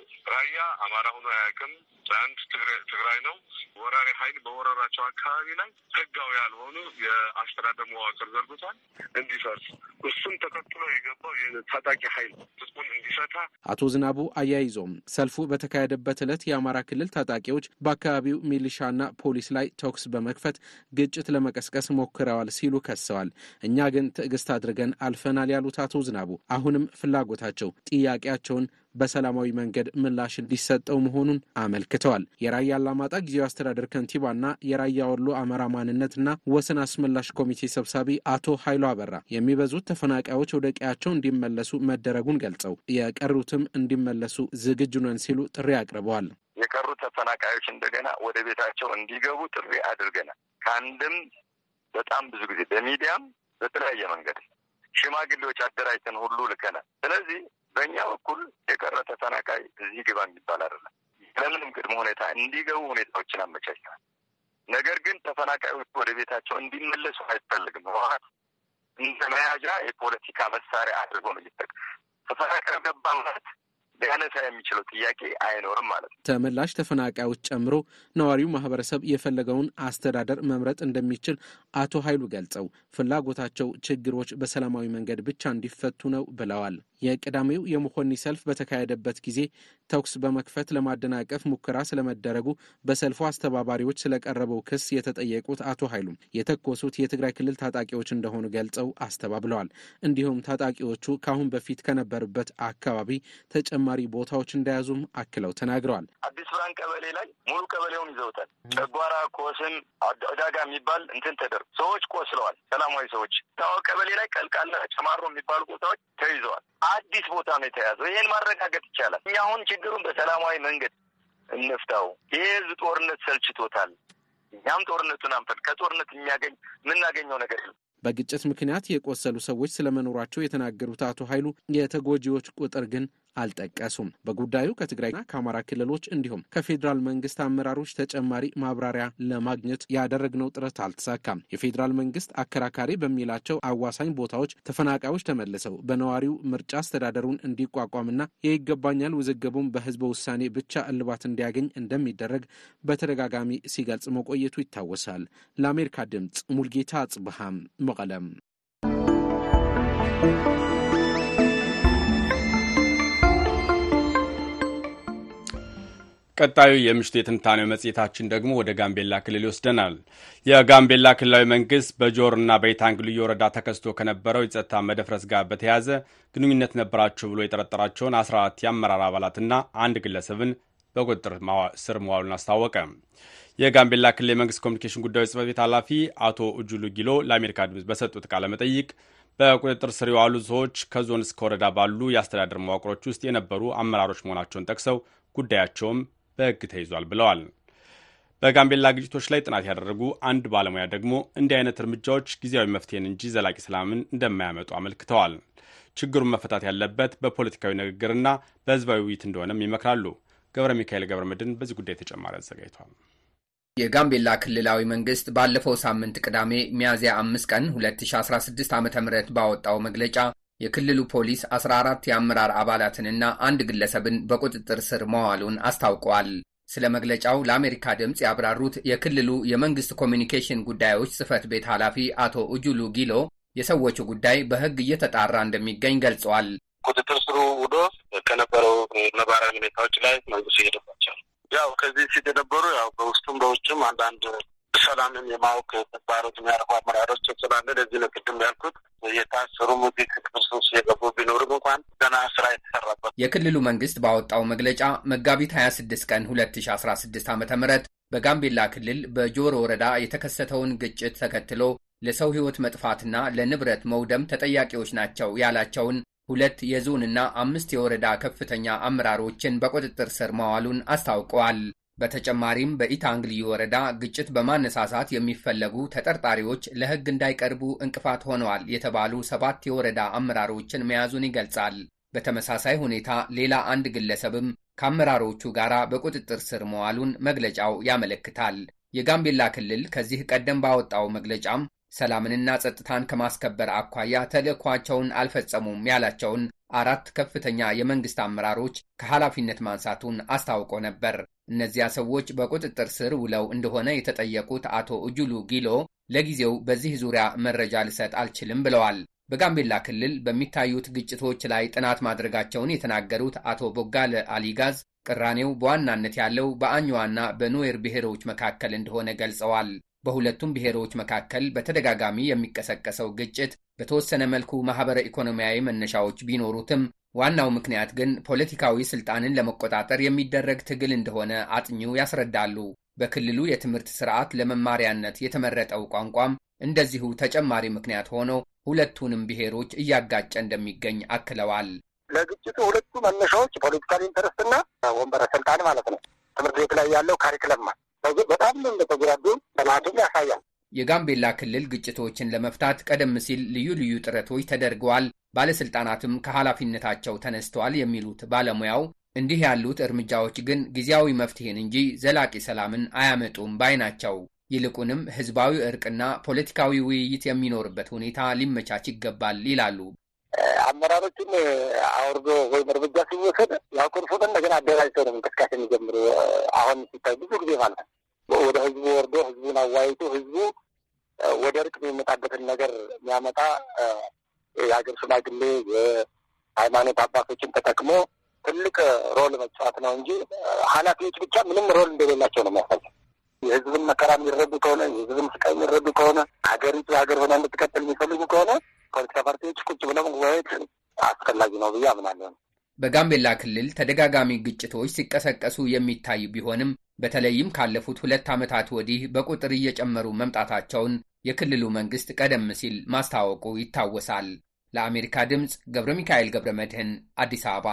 ራያ አማራ ሆኖ አያውቅም። አንድ ትግራይ ነው። ወራሪ ኃይል በወረራቸው አካባቢ ላይ ህጋዊ ያልሆኑ የአስተዳደር መዋቅር ዘርግቷል እንዲፈርስ እሱም ተከትሎ የገባው የታጣቂ ኃይል ህዝቡን እንዲፈታ። አቶ ዝናቡ አያይዞም ሰልፉ በተካሄደበት ዕለት የአማራ ክልል ታጣቂዎች በአካባቢው ሚሊሻና ፖሊስ ላይ ተኩስ በመክፈት ግጭት ለመቀስቀስ ሞክረዋል ሲሉ ከሰዋል። እኛ ግን ትዕግስት አድርገን አልፈናል ያሉት አቶ ዝናቡ አሁንም ፍላጎታቸው ጥያቄያቸውን በሰላማዊ መንገድ ምላሽ እንዲሰጠው መሆኑን አመልክተዋል። የራያ አላማጣ ጊዜያዊ አስተዳደር ከንቲባና የራያ ወሎ አማራ ማንነትና ወሰን አስመላሽ ኮሚቴ ሰብሳቢ አቶ ኃይሉ አበራ የሚበዙት ተፈናቃዮች ወደ ቀያቸው እንዲመለሱ መደረጉን ገልጸው የቀሩትም እንዲመለሱ ዝግጁ ነን ሲሉ ጥሪ አቅርበዋል። የቀሩት ተፈናቃዮች እንደገና ወደ ቤታቸው እንዲገቡ ጥሪ አድርገናል። ከአንድም በጣም ብዙ ጊዜ በሚዲያም በተለያየ መንገድ ሽማግሌዎች አደራጅተን ሁሉ ልከናል። ስለዚህ በእኛ በኩል የቀረ ተፈናቃይ እዚህ ግባ የሚባል አይደለም። ለምንም ቅድመ ሁኔታ እንዲገቡ ሁኔታዎችን አመቻችተናል። ነገር ግን ተፈናቃዮች ወደ ቤታቸው እንዲመለሱ አይፈልግም። ህወሓት እንደ መያዣ የፖለቲካ መሳሪያ አድርጎ ነው እየተጠቀመ ተፈናቃዩ ገባ ማለት ሊያነሳ የሚችለው ጥያቄ አይኖርም ማለት ነው። ተመላሽ ተፈናቃዮች ጨምሮ ነዋሪው ማህበረሰብ የፈለገውን አስተዳደር መምረጥ እንደሚችል አቶ ኃይሉ ገልጸው ፍላጎታቸው ችግሮች በሰላማዊ መንገድ ብቻ እንዲፈቱ ነው ብለዋል። የቀዳሚው የመኮኒ ሰልፍ በተካሄደበት ጊዜ ተኩስ በመክፈት ለማደናቀፍ ሙከራ ስለመደረጉ በሰልፉ አስተባባሪዎች ስለቀረበው ክስ የተጠየቁት አቶ ኃይሉ የተኮሱት የትግራይ ክልል ታጣቂዎች እንደሆኑ ገልጸው አስተባብለዋል። እንዲሁም ታጣቂዎቹ ካሁን በፊት ከነበሩበት አካባቢ ተጨማሪ ቦታዎች እንደያዙም አክለው ተናግረዋል። አዲስ ብርሃን ቀበሌ ላይ ሙሉ ቀበሌውን ይዘውታል። ጨጓራ፣ ኮስን፣ ዳጋ የሚባል እንትን ተደርጎ ሰዎች ቆስለዋል። ሰላማዊ ሰዎች ታው ቀበሌ ላይ ቀልቃላ፣ ጨማሮ የሚባሉ ቦታዎች ተይዘዋል። አዲስ ቦታ ነው የተያዘው። ይሄን ማረጋገጥ ይቻላል። እኛ አሁን ችግሩን በሰላማዊ መንገድ እንፍታው። የህዝብ ጦርነት ሰልችቶታል። እኛም ጦርነቱን አንፈል ከጦርነት የሚያገኝ የምናገኘው ነገር የለም። በግጭት ምክንያት የቆሰሉ ሰዎች ስለመኖራቸው የተናገሩት አቶ ኃይሉ የተጎጂዎች ቁጥር ግን አልጠቀሱም። በጉዳዩ ከትግራይና ከአማራ ክልሎች እንዲሁም ከፌዴራል መንግስት አመራሮች ተጨማሪ ማብራሪያ ለማግኘት ያደረግነው ጥረት አልተሳካም። የፌዴራል መንግስት አከራካሪ በሚላቸው አዋሳኝ ቦታዎች ተፈናቃዮች ተመልሰው በነዋሪው ምርጫ አስተዳደሩን እንዲቋቋምና የይገባኛል ውዝግቡም በህዝበ ውሳኔ ብቻ እልባት እንዲያገኝ እንደሚደረግ በተደጋጋሚ ሲገልጽ መቆየቱ ይታወሳል። ለአሜሪካ ድምጽ ሙልጌታ አጽብሃም መቀለም። ቀጣዩ የምሽቱ የትንታኔው መጽሔታችን ደግሞ ወደ ጋምቤላ ክልል ይወስደናል። የጋምቤላ ክልላዊ መንግስት በጆርና በኢታንግ ልዩ ወረዳ ተከስቶ ከነበረው የጸጥታ መደፍረስ ጋር በተያያዘ ግንኙነት ነበራቸው ብሎ የጠረጠራቸውን አስራ አራት የአመራር አባላትና አንድ ግለሰብን በቁጥጥር ስር መዋሉን አስታወቀ። የጋምቤላ ክልል የመንግስት ኮሚኒኬሽን ጉዳዮች ጽሕፈት ቤት ኃላፊ አቶ ኡጁሉ ጊሎ ለአሜሪካ ድምፅ በሰጡት ቃለ መጠይቅ በቁጥጥር ስር የዋሉ ሰዎች ከዞን እስከ ወረዳ ባሉ የአስተዳደር መዋቅሮች ውስጥ የነበሩ አመራሮች መሆናቸውን ጠቅሰው ጉዳያቸውም በሕግ ተይዟል ብለዋል። በጋምቤላ ግጭቶች ላይ ጥናት ያደረጉ አንድ ባለሙያ ደግሞ እንዲህ አይነት እርምጃዎች ጊዜያዊ መፍትሄን እንጂ ዘላቂ ሰላምን እንደማያመጡ አመልክተዋል። ችግሩን መፈታት ያለበት በፖለቲካዊ ንግግርና በህዝባዊ ውይይት እንደሆነም ይመክራሉ። ገብረ ሚካኤል ገብረ መድን በዚህ ጉዳይ ተጨማሪ አዘጋጅቷል። የጋምቤላ ክልላዊ መንግስት ባለፈው ሳምንት ቅዳሜ ሚያዝያ አምስት ቀን ሁለት ሺህ አስራ ስድስት ዓ.ም ባወጣው መግለጫ የክልሉ ፖሊስ አስራ አራት የአመራር አባላትንና አንድ ግለሰብን በቁጥጥር ስር መዋሉን አስታውቋል። ስለ መግለጫው ለአሜሪካ ድምፅ ያብራሩት የክልሉ የመንግስት ኮሚኒኬሽን ጉዳዮች ጽሕፈት ቤት ኃላፊ አቶ ኡጁሉ ጊሎ የሰዎቹ ጉዳይ በሕግ እየተጣራ እንደሚገኝ ገልጸዋል። ቁጥጥር ስሩ ውዶ ከነበረው ነባራዊ ሁኔታዎች ላይ መንግስት እየሄደባቸው ያው ከዚህ ፊት የነበሩ ያው በውስጡም በውጭም አንዳንድ ሰላምን የማወቅ ተግባሮች የሚያደርጉ አመራሮች ስላለ ለዚህ ነው ቅድም ያልኩት የታሰሩ ሙዚክ ክርስቶስ የገቡ ቢኖርም እንኳን ገና ስራ የተሰራበት። የክልሉ መንግስት ባወጣው መግለጫ መጋቢት ሀያ ስድስት ቀን ሁለት ሺህ አስራ ስድስት ዓመተ ምህረት በጋምቤላ ክልል በጆሮ ወረዳ የተከሰተውን ግጭት ተከትሎ ለሰው ሕይወት መጥፋትና ለንብረት መውደም ተጠያቂዎች ናቸው ያላቸውን ሁለት የዞንና አምስት የወረዳ ከፍተኛ አመራሮችን በቁጥጥር ስር መዋሉን አስታውቀዋል። በተጨማሪም በኢታንግ ልዩ ወረዳ ግጭት በማነሳሳት የሚፈለጉ ተጠርጣሪዎች ለሕግ እንዳይቀርቡ እንቅፋት ሆነዋል የተባሉ ሰባት የወረዳ አመራሮችን መያዙን ይገልጻል። በተመሳሳይ ሁኔታ ሌላ አንድ ግለሰብም ከአመራሮቹ ጋር በቁጥጥር ስር መዋሉን መግለጫው ያመለክታል። የጋምቤላ ክልል ከዚህ ቀደም ባወጣው መግለጫም ሰላምንና ጸጥታን ከማስከበር አኳያ ተልዕኳቸውን አልፈጸሙም ያላቸውን አራት ከፍተኛ የመንግስት አመራሮች ከኃላፊነት ማንሳቱን አስታውቆ ነበር። እነዚያ ሰዎች በቁጥጥር ስር ውለው እንደሆነ የተጠየቁት አቶ ኡጁሉ ጊሎ ለጊዜው በዚህ ዙሪያ መረጃ ልሰጥ አልችልም ብለዋል። በጋምቤላ ክልል በሚታዩት ግጭቶች ላይ ጥናት ማድረጋቸውን የተናገሩት አቶ ቦጋለ አሊጋዝ ቅራኔው በዋናነት ያለው በአኝዋና በኑዌር ብሔሮች መካከል እንደሆነ ገልጸዋል። በሁለቱም ብሔሮች መካከል በተደጋጋሚ የሚቀሰቀሰው ግጭት በተወሰነ መልኩ ማህበረ ኢኮኖሚያዊ መነሻዎች ቢኖሩትም ዋናው ምክንያት ግን ፖለቲካዊ ስልጣንን ለመቆጣጠር የሚደረግ ትግል እንደሆነ አጥኚው ያስረዳሉ። በክልሉ የትምህርት ስርዓት ለመማሪያነት የተመረጠው ቋንቋም እንደዚሁ ተጨማሪ ምክንያት ሆኖ ሁለቱንም ብሔሮች እያጋጨ እንደሚገኝ አክለዋል። ለግጭቱ ሁለቱ መነሻዎች ፖለቲካል ኢንተረስትና ወንበረ ስልጣን ማለት ነው። ትምህርት ቤት ላይ ያለው ካሪክለም በጣም እንደተጎዳዱ ጥናቱም ያሳያል። የጋምቤላ ክልል ግጭቶችን ለመፍታት ቀደም ሲል ልዩ ልዩ ጥረቶች ተደርገዋል፣ ባለስልጣናትም ከኃላፊነታቸው ተነስተዋል የሚሉት ባለሙያው እንዲህ ያሉት እርምጃዎች ግን ጊዜያዊ መፍትሄን እንጂ ዘላቂ ሰላምን አያመጡም ባይ ናቸው። ይልቁንም ህዝባዊ እርቅና ፖለቲካዊ ውይይት የሚኖርበት ሁኔታ ሊመቻች ይገባል ይላሉ። አመራሮችን አውርዶ ወይም እርምጃ ሲወሰድ ያቆርፉት እንደገና አደራጅተው ነው እንቅስቃሴ የሚጀምሩ። አሁን ሲታይ ብዙ ጊዜ ማለት ነው ወደ ህዝቡ ወርዶ ህዝቡን አዋይቶ ህዝቡ ወደ እርቅ የሚመጣበትን ነገር የሚያመጣ የሀገር ሽማግሌ የሃይማኖት አባቶችን ተጠቅሞ ትልቅ ሮል መጫወት ነው እንጂ ኃላፊዎች ብቻ ምንም ሮል እንደሌላቸው ነው የሚያሳየው። የህዝብን መከራ የሚረዱ ከሆነ የህዝብን ስቃይ የሚረዱ ከሆነ ሀገሪቱ ሀገር ሆና እንድትቀጥል የሚፈልጉ ከሆነ ፖለቲካ ፓርቲዎች ቁጭ ብለው መወያየት አስፈላጊ ነው ብዬ አምናለሁ። በጋምቤላ ክልል ተደጋጋሚ ግጭቶች ሲቀሰቀሱ የሚታይ ቢሆንም በተለይም ካለፉት ሁለት ዓመታት ወዲህ በቁጥር እየጨመሩ መምጣታቸውን የክልሉ መንግስት ቀደም ሲል ማስታወቁ ይታወሳል። ለአሜሪካ ድምፅ ገብረ ሚካኤል ገብረ መድህን አዲስ አበባ።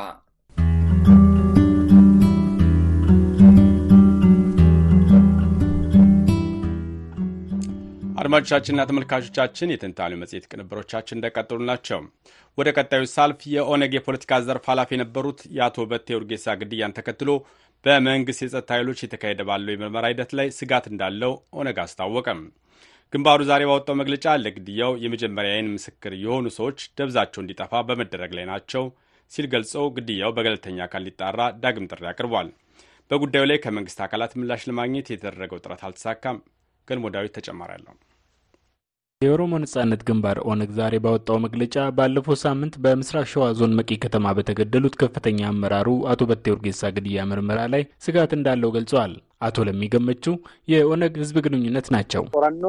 አድማጮቻችንና ተመልካቾቻችን የትንታኔው መጽሔት ቅንብሮቻችን እንደቀጠሉ ናቸው። ወደ ቀጣዩ ሳልፍ የኦነግ የፖለቲካ ዘርፍ ኃላፊ የነበሩት የአቶ በቴ ኡርጌሳ ግድያን ተከትሎ በመንግሥት የጸጥታ ኃይሎች የተካሄደ ባለው የምርመራ ሂደት ላይ ስጋት እንዳለው ኦነግ አስታወቀም። ግንባሩ ዛሬ ባወጣው መግለጫ ለግድያው የመጀመሪያ የዓይን ምስክር የሆኑ ሰዎች ደብዛቸው እንዲጠፋ በመደረግ ላይ ናቸው ሲል ገልጸው ግድያው በገለልተኛ አካል ሊጣራ ዳግም ጥሪ አቅርቧል። በጉዳዩ ላይ ከመንግሥት አካላት ምላሽ ለማግኘት የተደረገው ጥረት አልተሳካም። ገልሞ ዳዊት ተጨማሪ አለው። የኦሮሞ ነጻነት ግንባር ኦነግ ዛሬ ባወጣው መግለጫ ባለፈው ሳምንት በምስራቅ ሸዋ ዞን መቂ ከተማ በተገደሉት ከፍተኛ አመራሩ አቶ በቴ ኡርጌሳ ግድያ ምርመራ ላይ ስጋት እንዳለው ገልጸዋል። አቶ ለሚገመቹ የኦነግ ህዝብ ግንኙነት ናቸው።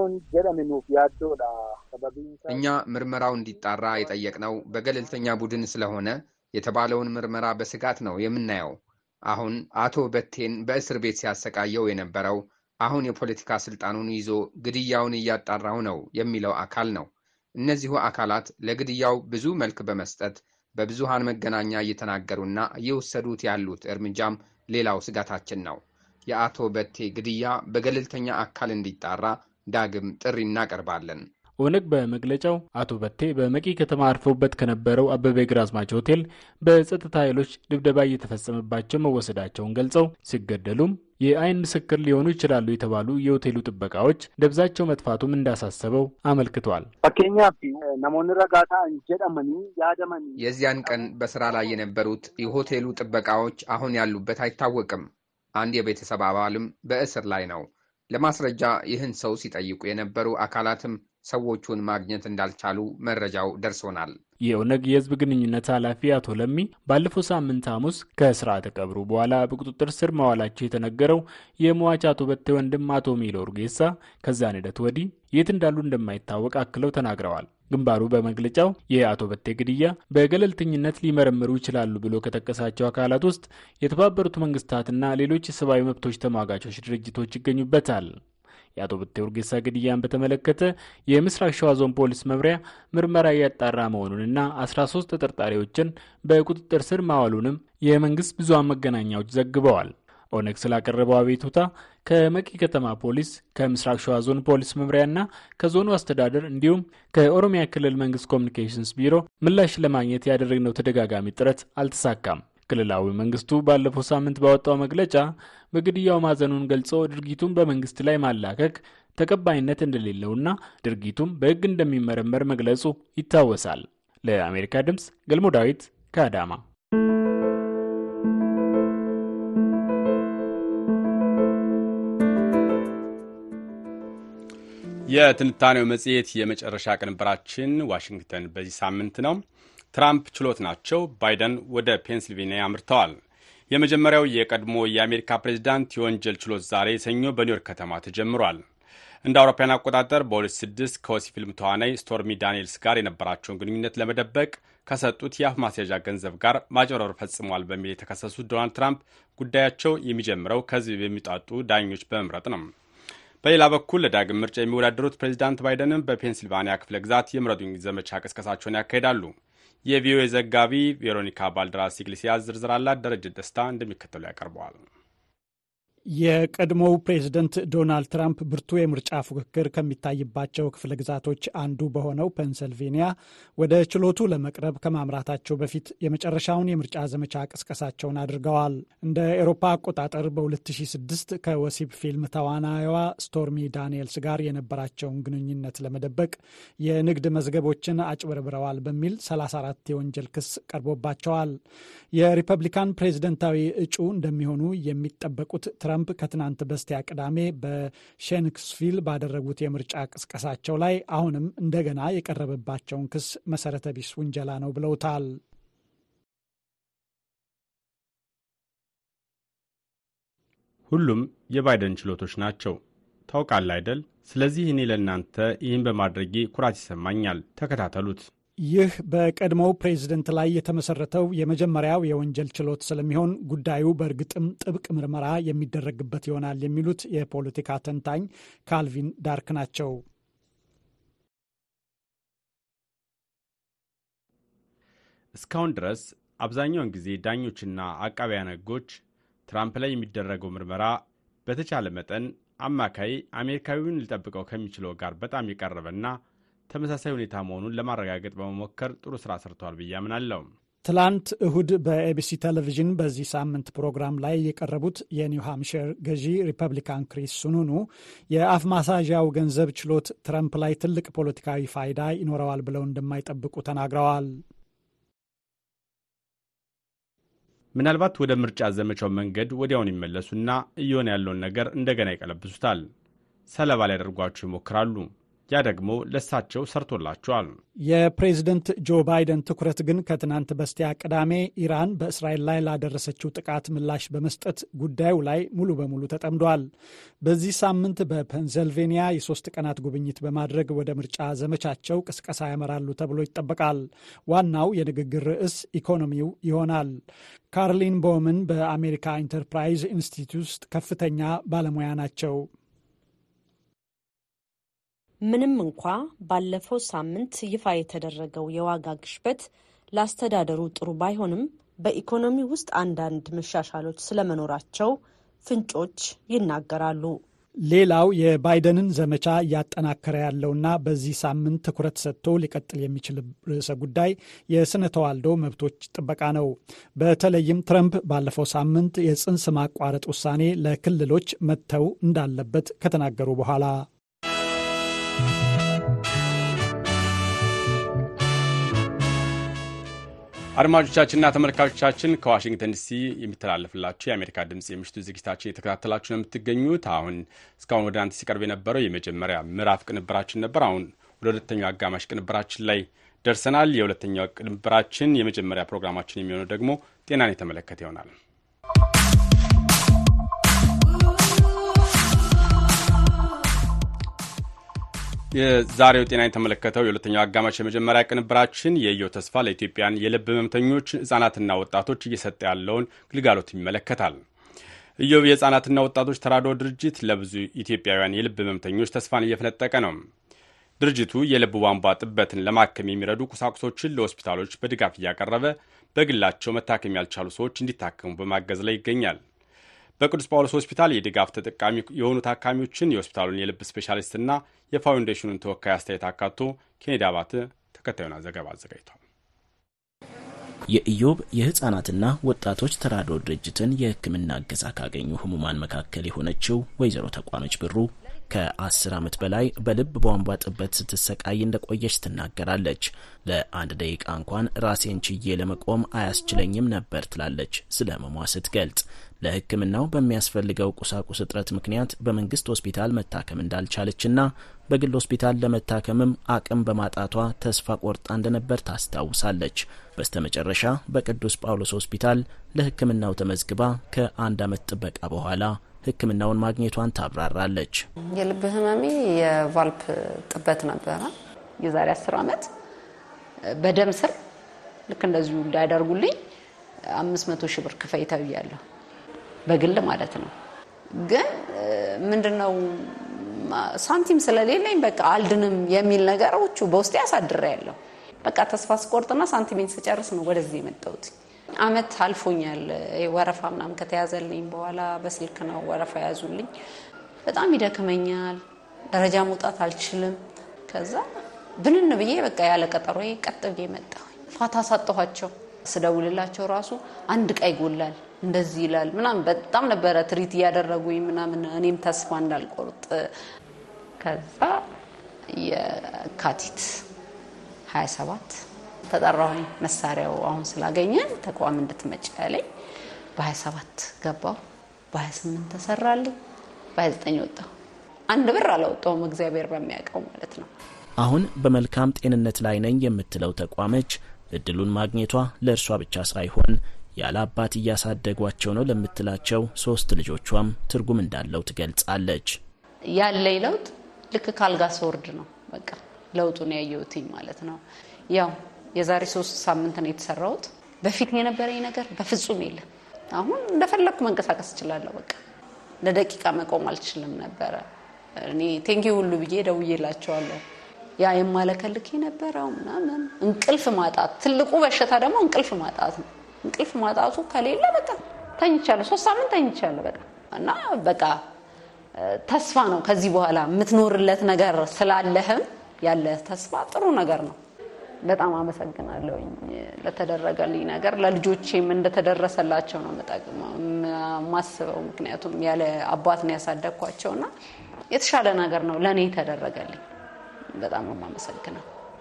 እኛ ምርመራው እንዲጣራ የጠየቅነው በገለልተኛ ቡድን ስለሆነ የተባለውን ምርመራ በስጋት ነው የምናየው። አሁን አቶ በቴን በእስር ቤት ሲያሰቃየው የነበረው አሁን የፖለቲካ ስልጣኑን ይዞ ግድያውን እያጣራው ነው የሚለው አካል ነው። እነዚሁ አካላት ለግድያው ብዙ መልክ በመስጠት በብዙሃን መገናኛ እየተናገሩና እየወሰዱት ያሉት እርምጃም ሌላው ስጋታችን ነው። የአቶ በቴ ግድያ በገለልተኛ አካል እንዲጣራ ዳግም ጥሪ እናቀርባለን። ኦነግ በመግለጫው አቶ በቴ በመቂ ከተማ አርፈውበት ከነበረው አበበ ግራዝማች ሆቴል በጸጥታ ኃይሎች ድብደባ እየተፈጸመባቸው መወሰዳቸውን ገልጸው ሲገደሉም የዓይን ምስክር ሊሆኑ ይችላሉ የተባሉ የሆቴሉ ጥበቃዎች ደብዛቸው መጥፋቱም እንዳሳሰበው አመልክቷል። የዚያን ቀን በስራ ላይ የነበሩት የሆቴሉ ጥበቃዎች አሁን ያሉበት አይታወቅም። አንድ የቤተሰብ አባልም በእስር ላይ ነው። ለማስረጃ ይህን ሰው ሲጠይቁ የነበሩ አካላትም ሰዎቹን ማግኘት እንዳልቻሉ መረጃው ደርሶናል። የኦነግ የህዝብ ግንኙነት ኃላፊ አቶ ለሚ ባለፈው ሳምንት ሐሙስ ከስርዓተ ቀብሩ በኋላ በቁጥጥር ስር መዋላቸው የተነገረው የሟች አቶ በቴ ወንድም አቶ ሚሎ ኡርጌሳ ከዛን ሂደት ወዲህ የት እንዳሉ እንደማይታወቅ አክለው ተናግረዋል። ግንባሩ በመግለጫው የአቶ በቴ ግድያ በገለልተኝነት ሊመረምሩ ይችላሉ ብሎ ከጠቀሳቸው አካላት ውስጥ የተባበሩት መንግስታትና ሌሎች የሰብአዊ መብቶች ተሟጋቾች ድርጅቶች ይገኙበታል። የአቶ በቴ ኡርጌሳ ግድያን በተመለከተ የምስራቅ ሸዋ ዞን ፖሊስ መምሪያ ምርመራ እያጣራ መሆኑንና አስራ ሶስት ተጠርጣሪዎችን በቁጥጥር ስር ማዋሉንም የመንግስት ብዙሃን መገናኛዎች ዘግበዋል። ኦነግ ስላቀረበው አቤቱታ ከመቂ ከተማ ፖሊስ፣ ከምስራቅ ሸዋ ዞን ፖሊስ መምሪያና ከዞኑ አስተዳደር እንዲሁም ከኦሮሚያ ክልል መንግስት ኮሚኒኬሽንስ ቢሮ ምላሽ ለማግኘት ያደረግነው ተደጋጋሚ ጥረት አልተሳካም። ክልላዊ መንግስቱ ባለፈው ሳምንት ባወጣው መግለጫ በግድያው ማዘኑን ገልጾ ድርጊቱን በመንግስት ላይ ማላከክ ተቀባይነት እንደሌለውና ድርጊቱም በሕግ እንደሚመረመር መግለጹ ይታወሳል። ለአሜሪካ ድምፅ ገልሞ ዳዊት ከአዳማ። የትንታኔው መጽሔት የመጨረሻ ቅንብራችን ዋሽንግተን በዚህ ሳምንት ነው። ትራምፕ ችሎት ናቸው። ባይደን ወደ ፔንሲልቬኒያ አምርተዋል። የመጀመሪያው የቀድሞ የአሜሪካ ፕሬዚዳንት የወንጀል ችሎት ዛሬ ሰኞ በኒውዮርክ ከተማ ተጀምሯል። እንደ አውሮፓውያን አቆጣጠር በሁለት ሺህ ስድስት ከወሲ ፊልም ተዋናይ ስቶርሚ ዳኒኤልስ ጋር የነበራቸውን ግንኙነት ለመደበቅ ከሰጡት የአፍ ማስያዣ ገንዘብ ጋር ማጭበርበር ፈጽሟል በሚል የተከሰሱት ዶናልድ ትራምፕ ጉዳያቸው የሚጀምረው ከህዝብ የሚጣጡ ዳኞች በመምረጥ ነው። በሌላ በኩል ለዳግም ምርጫ የሚወዳደሩት ፕሬዚዳንት ባይደንም በፔንሲልቫኒያ ክፍለ ግዛት የምረጡኝ ዘመቻ ቅስቀሳቸውን ያካሂዳሉ። የቪኦኤ ዘጋቢ ቬሮኒካ ባልደራስ ኢግሊሲያስ ዝርዝር አላት። ደረጀ ደስታ እንደሚከተሉ ያቀርበዋል። የቀድሞው ፕሬዝደንት ዶናልድ ትራምፕ ብርቱ የምርጫ ፉክክር ከሚታይባቸው ክፍለ ግዛቶች አንዱ በሆነው ፔንሰልቬኒያ ወደ ችሎቱ ለመቅረብ ከማምራታቸው በፊት የመጨረሻውን የምርጫ ዘመቻ ቅስቀሳቸውን አድርገዋል። እንደ ኤሮፓ አቆጣጠር በሁለት ሺህ ስድስት ከወሲብ ፊልም ተዋናይዋ ስቶርሚ ዳኒየልስ ጋር የነበራቸውን ግንኙነት ለመደበቅ የንግድ መዝገቦችን አጭበርብረዋል በሚል ሰላሳ አራት የወንጀል ክስ ቀርቦባቸዋል። የሪፐብሊካን ፕሬዝደንታዊ እጩ እንደሚሆኑ የሚጠበቁት ትራምፕ ከትናንት በስቲያ ቅዳሜ በሼንክስቪል ባደረጉት የምርጫ ቅስቀሳቸው ላይ አሁንም እንደገና የቀረበባቸውን ክስ መሰረተ ቢስ ውንጀላ ነው ብለውታል። ሁሉም የባይደን ችሎቶች ናቸው። ታውቃለህ አይደል? ስለዚህ እኔ ለእናንተ ይህን በማድረጌ ኩራት ይሰማኛል። ተከታተሉት። ይህ በቀድሞው ፕሬዝደንት ላይ የተመሰረተው የመጀመሪያው የወንጀል ችሎት ስለሚሆን ጉዳዩ በእርግጥም ጥብቅ ምርመራ የሚደረግበት ይሆናል የሚሉት የፖለቲካ ተንታኝ ካልቪን ዳርክ ናቸው። እስካሁን ድረስ አብዛኛውን ጊዜ ዳኞችና አቃቢያን ሕጎች ትራምፕ ላይ የሚደረገው ምርመራ በተቻለ መጠን አማካይ አሜሪካዊውን ሊጠብቀው ከሚችለው ጋር በጣም የቀረበና ተመሳሳይ ሁኔታ መሆኑን ለማረጋገጥ በመሞከር ጥሩ ስራ ሰርተዋል ብዬ አምናለሁ። ትላንት እሁድ በኤቢሲ ቴሌቪዥን በዚህ ሳምንት ፕሮግራም ላይ የቀረቡት የኒው ሃምፕሸር ገዢ ሪፐብሊካን ክሪስ ሱኑኑ የአፍ ማሳዣው ገንዘብ ችሎት ትራምፕ ላይ ትልቅ ፖለቲካዊ ፋይዳ ይኖረዋል ብለው እንደማይጠብቁ ተናግረዋል። ምናልባት ወደ ምርጫ ዘመቻው መንገድ ወዲያውን ይመለሱና እየሆነ ያለውን ነገር እንደገና ይቀለብሱታል። ሰለባ ሊያደርጓቸው ይሞክራሉ። ያ ደግሞ ለሳቸው ሰርቶላቸዋል። የፕሬዝደንት ጆ ባይደን ትኩረት ግን ከትናንት በስቲያ ቅዳሜ ኢራን በእስራኤል ላይ ላደረሰችው ጥቃት ምላሽ በመስጠት ጉዳዩ ላይ ሙሉ በሙሉ ተጠምዷል። በዚህ ሳምንት በፔንሰልቬኒያ የሶስት ቀናት ጉብኝት በማድረግ ወደ ምርጫ ዘመቻቸው ቅስቀሳ ያመራሉ ተብሎ ይጠበቃል። ዋናው የንግግር ርዕስ ኢኮኖሚው ይሆናል። ካርሊን ቦውመን በአሜሪካ ኢንተርፕራይዝ ኢንስቲትዩት ውስጥ ከፍተኛ ባለሙያ ናቸው። ምንም እንኳ ባለፈው ሳምንት ይፋ የተደረገው የዋጋ ግሽበት ለአስተዳደሩ ጥሩ ባይሆንም በኢኮኖሚ ውስጥ አንዳንድ መሻሻሎች ስለመኖራቸው ፍንጮች ይናገራሉ። ሌላው የባይደንን ዘመቻ እያጠናከረ ያለውና በዚህ ሳምንት ትኩረት ሰጥቶ ሊቀጥል የሚችል ርዕሰ ጉዳይ የስነ ተዋልዶ መብቶች ጥበቃ ነው። በተለይም ትራምፕ ባለፈው ሳምንት የጽንስ ማቋረጥ ውሳኔ ለክልሎች መተው እንዳለበት ከተናገሩ በኋላ አድማጮቻችንና ተመልካቾቻችን ከዋሽንግተን ዲሲ የሚተላለፍላችሁ የአሜሪካ ድምጽ የምሽቱ ዝግጅታችን የተከታተላችሁ ነው የምትገኙት። አሁን እስካሁን ወደ አንተ ሲቀርብ የነበረው የመጀመሪያ ምዕራፍ ቅንብራችን ነበር። አሁን ወደ ሁለተኛው አጋማሽ ቅንብራችን ላይ ደርሰናል። የሁለተኛው ቅንብራችን የመጀመሪያ ፕሮግራማችን የሚሆነው ደግሞ ጤናን የተመለከተ ይሆናል። የዛሬው ጤና የተመለከተው የሁለተኛው አጋማሽ የመጀመሪያ ቅንብራችን የኢዮ ተስፋ ለኢትዮጵያን የልብ ህመምተኞች ህጻናትና ወጣቶች እየሰጠ ያለውን ግልጋሎት ይመለከታል። ኢዮብ የህጻናትና ወጣቶች ተራድኦ ድርጅት ለብዙ ኢትዮጵያውያን የልብ ህመምተኞች ተስፋን እየፈነጠቀ ነው። ድርጅቱ የልብ ቧንቧ ጥበትን ለማከም የሚረዱ ቁሳቁሶችን ለሆስፒታሎች በድጋፍ እያቀረበ በግላቸው መታከም ያልቻሉ ሰዎች እንዲታከሙ በማገዝ ላይ ይገኛል። በቅዱስ ጳውሎስ ሆስፒታል የድጋፍ ተጠቃሚ የሆኑ ታካሚዎችን የሆስፒታሉን የልብ ስፔሻሊስትና የፋውንዴሽኑን ተወካይ አስተያየት አካቶ ኬኔዲ አባተ ተከታዩን ዘገባ አዘጋጅቷል። የኢዮብ የህፃናትና ወጣቶች ተራድኦ ድርጅትን የህክምና እገዛ ካገኙ ህሙማን መካከል የሆነችው ወይዘሮ ተቋመች ብሩ ከአስር ዓመት በላይ በልብ ቧንቧ ጥበት ስትሰቃይ እንደቆየች ትናገራለች። ለአንድ ደቂቃ እንኳን ራሴን ችዬ ለመቆም አያስችለኝም ነበር ትላለች ስለ ህመሟ ስትገልጽ። ለህክምናው በሚያስፈልገው ቁሳቁስ እጥረት ምክንያት በመንግስት ሆስፒታል መታከም እንዳልቻለችና በግል ሆስፒታል ለመታከምም አቅም በማጣቷ ተስፋ ቆርጣ እንደነበር ታስታውሳለች። በስተመጨረሻ በቅዱስ ጳውሎስ ሆስፒታል ለህክምናው ተመዝግባ ከአንድ ዓመት ጥበቃ በኋላ ህክምናውን ማግኘቷን ታብራራለች። የልብ ህመሜ የቫልፕ ጥበት ነበረ። የዛሬ አስር ዓመት በደም ስር ልክ እንደዚሁ እንዳያደርጉልኝ አምስት መቶ ሺህ ብር ክፈይ ተብያለሁ፣ በግል ማለት ነው። ግን ምንድነው ሳንቲም ስለሌለኝ በቃ አልድንም የሚል ነገሮች በውስጤ ያሳድራለሁ። በቃ ተስፋ ስቆርጥና ሳንቲሜን ስጨርስ ነው ወደዚህ የመጣሁት። አመት አልፎኛል። ወረፋ ምናምን ከተያዘልኝ በኋላ በስልክ ነው ወረፋ ያዙልኝ። በጣም ይደክመኛል። ደረጃ መውጣት አልችልም። ከዛ ብንን ብዬ በቃ ያለ ቀጠሮዬ ቀጥ ብዬ መጣሁ። ፋታ ሳጠኋቸው። ስደውልላቸው ራሱ አንድ ቀይ ጎላል እንደዚህ ይላል ምናምን በጣም ነበር ትሪት ያደረጉኝ ምናምን እኔም ተስፋ እንዳልቆርጥ። ከዛ የካቲት ሃያ ሰባት ተጠራሁኝ። መሳሪያው አሁን ስላገኘን ተቋም እንድትመጪ ያለኝ በሃያ ሰባት ገባሁ። በሃያ ስምንት ተሰራልኝ። በሃያ ዘጠኝ ወጣሁ። አንድ ብር አላወጣሁም እግዚአብሔር በሚያውቀው ማለት ነው። አሁን በመልካም ጤንነት ላይ ነኝ የምትለው ተቋመች እድሉን ማግኘቷ ለእርሷ ብቻ ሳይሆን ያለ አባት እያሳደጓቸው ነው ለምትላቸው ሶስት ልጆቿም ትርጉም እንዳለው ትገልጻለች። ያለኝ ለውጥ ልክ ካልጋ ስወርድ ነው በቃ ለውጡን ያየሁትኝ ማለት ነው። ያው የዛሬ ሶስት ሳምንት ነው የተሰራሁት። በፊት የነበረኝ ነገር በፍጹም የለም። አሁን እንደፈለኩ መንቀሳቀስ እችላለሁ። በቃ ለደቂቃ መቆም አልችልም ነበር። እኔ ቴንኪው ሁሉ ብዬ ደውዬላቸዋለሁ። ያ የማለከልክ የነበረው ምናምን እንቅልፍ ማጣት ትልቁ በሽታ ደግሞ እንቅልፍ ማጣት ነው። እንቅልፍ ማጣቱ ከሌለ በቃ ተኝቻለሁ። ሶስት ሳምንት ተኝቻለሁ በቃ እና በቃ ተስፋ ነው ከዚህ በኋላ የምትኖርለት ነገር ስላለህም ያለ ተስፋ ጥሩ ነገር ነው። በጣም አመሰግናለሁ ለተደረገልኝ ነገር። ለልጆቼም እንደተደረሰላቸው ነው መጣቀም ማስበው። ምክንያቱም ያለ አባት ነው ያሳደግኳቸውና የተሻለ ነገር ነው ለኔ ተደረገልኝ። በጣም አመሰግናለሁ።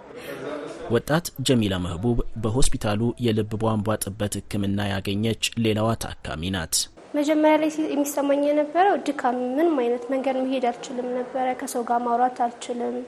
ወጣት ጀሚላ መህቡብ በሆስፒታሉ የልብ ቧንቧ ጥበት ሕክምና ያገኘች ሌላዋ ታካሚ ናት። መጀመሪያ ላይ የሚሰማኝ የነበረው ድካም፣ ምንም አይነት መንገድ መሄድ አልችልም ነበር። ከሰው ጋር ማውራት አልችልም።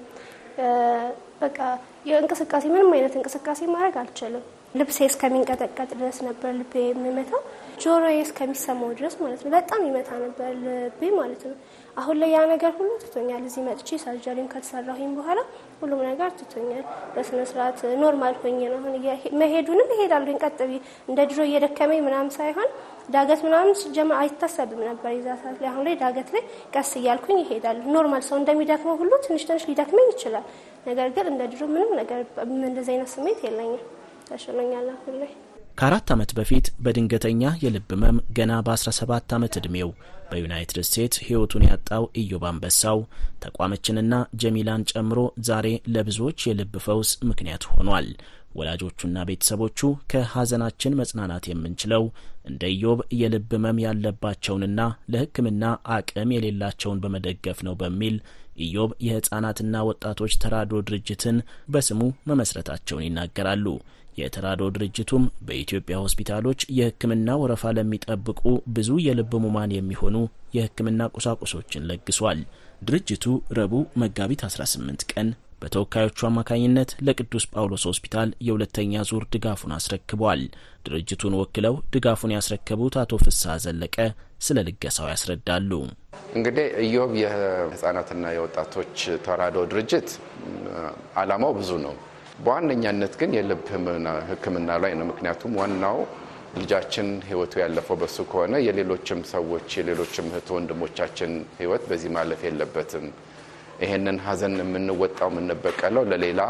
በቃ የእንቅስቃሴ ምንም አይነት እንቅስቃሴ ማድረግ አልችልም። ልብሴ እስከሚንቀጠቀጥ ድረስ ነበር ልቤ የሚመታው። ጆሮዬ እስከሚሰማው ድረስ ማለት ነው። በጣም ይመታ ነበር ልቤ ማለት ነው። አሁን ላይ ያ ነገር ሁሉ ትቶኛል። እዚህ መጥቼ ሰርጀሪን ከተሰራሁኝ በኋላ ሁሉም ነገር ትቶኛል። በስነ ስርዓት ኖርማል ሆኜ ነው አሁን መሄዱንም እሄዳለሁ። ቀጥቢ እንደ ድሮ እየደከመኝ ምናምን ሳይሆን ዳገት ምናምን ሲጀምር አይታሰብም ነበር የዛ ሰዓት ላይ። አሁን ላይ ዳገት ላይ ቀስ እያልኩኝ እሄዳለሁ። ኖርማል ሰው እንደሚደክመው ሁሉ ትንሽ ትንሽ ሊደክመኝ ይችላል። ነገር ግን እንደ ድሮ ምንም ነገር እንደዚህ አይነት ስሜት የለኝም። ተሽሎኛል አሁን ላይ። ከአራት ዓመት በፊት በድንገተኛ የልብ ህመም ገና በ17 ዓመት ዕድሜው በዩናይትድ ስቴትስ ሕይወቱን ያጣው ኢዮብ አንበሳው ተቋመችንና ጀሚላን ጨምሮ ዛሬ ለብዙዎች የልብ ፈውስ ምክንያት ሆኗል። ወላጆቹና ቤተሰቦቹ ከሐዘናችን መጽናናት የምንችለው እንደ ኢዮብ የልብ ህመም ያለባቸውንና ለሕክምና አቅም የሌላቸውን በመደገፍ ነው በሚል ኢዮብ የሕፃናትና ወጣቶች ተራድኦ ድርጅትን በስሙ መመስረታቸውን ይናገራሉ። የተራድኦ ድርጅቱም በኢትዮጵያ ሆስፒታሎች የሕክምና ወረፋ ለሚጠብቁ ብዙ የልብ ህሙማን የሚሆኑ የሕክምና ቁሳቁሶችን ለግሷል። ድርጅቱ ረቡዕ መጋቢት አስራ ስምንት ቀን በተወካዮቹ አማካኝነት ለቅዱስ ጳውሎስ ሆስፒታል የሁለተኛ ዙር ድጋፉን አስረክቧል። ድርጅቱን ወክለው ድጋፉን ያስረከቡት አቶ ፍስሐ ዘለቀ ስለ ልገሳው ያስረዳሉ። እንግዲህ ኢዮብ የህፃናትና የወጣቶች ተራድኦ ድርጅት ዓላማው ብዙ ነው። በዋነኛነት ግን የልብ ህክምና ላይ ነው። ምክንያቱም ዋናው ልጃችን ህይወቱ ያለፈው በሱ ከሆነ የሌሎችም ሰዎች የሌሎችም እህት ወንድሞቻችን ህይወት በዚህ ማለፍ የለበትም። ይሄንን ሀዘን የምንወጣው የምንበቀለው ለሌላ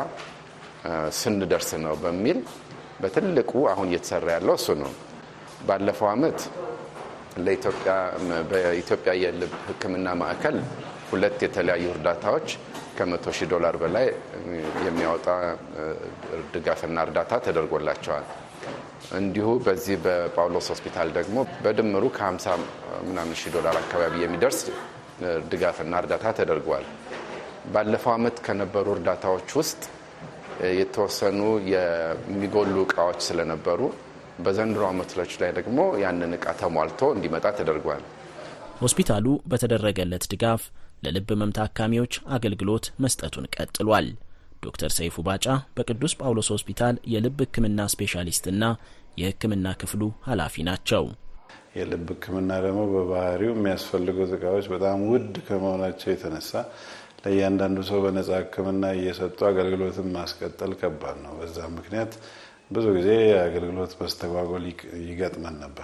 ስንደርስ ነው በሚል በትልቁ አሁን እየተሰራ ያለው እሱ ነው። ባለፈው አመት ለኢትዮጵያ በኢትዮጵያ የልብ ህክምና ማዕከል ሁለት የተለያዩ እርዳታዎች ከመቶ ሺህ ዶላር በላይ የሚያወጣ ድጋፍና እርዳታ ተደርጎላቸዋል። እንዲሁ በዚህ በጳውሎስ ሆስፒታል ደግሞ በድምሩ ከ50 ምናምን ሺህ ዶላር አካባቢ የሚደርስ ድጋፍና እርዳታ ተደርጓል። ባለፈው አመት ከነበሩ እርዳታዎች ውስጥ የተወሰኑ የሚጎሉ እቃዎች ስለነበሩ በዘንድሮ አመቶች ላይ ደግሞ ያንን እቃ ተሟልቶ እንዲመጣ ተደርጓል። ሆስፒታሉ በተደረገለት ድጋፍ ለልብ ህመም ታካሚዎች አገልግሎት መስጠቱን ቀጥሏል። ዶክተር ሰይፉ ባጫ በቅዱስ ጳውሎስ ሆስፒታል የልብ ህክምና ስፔሻሊስትና የህክምና ክፍሉ ኃላፊ ናቸው። የልብ ህክምና ደግሞ በባህሪው የሚያስፈልጉት እቃዎች በጣም ውድ ከመሆናቸው የተነሳ ለእያንዳንዱ ሰው በነጻ ህክምና እየሰጡ አገልግሎትን ማስቀጠል ከባድ ነው። በዛ ምክንያት ብዙ ጊዜ የአገልግሎት መስተጓጎል ይገጥመን ነበር።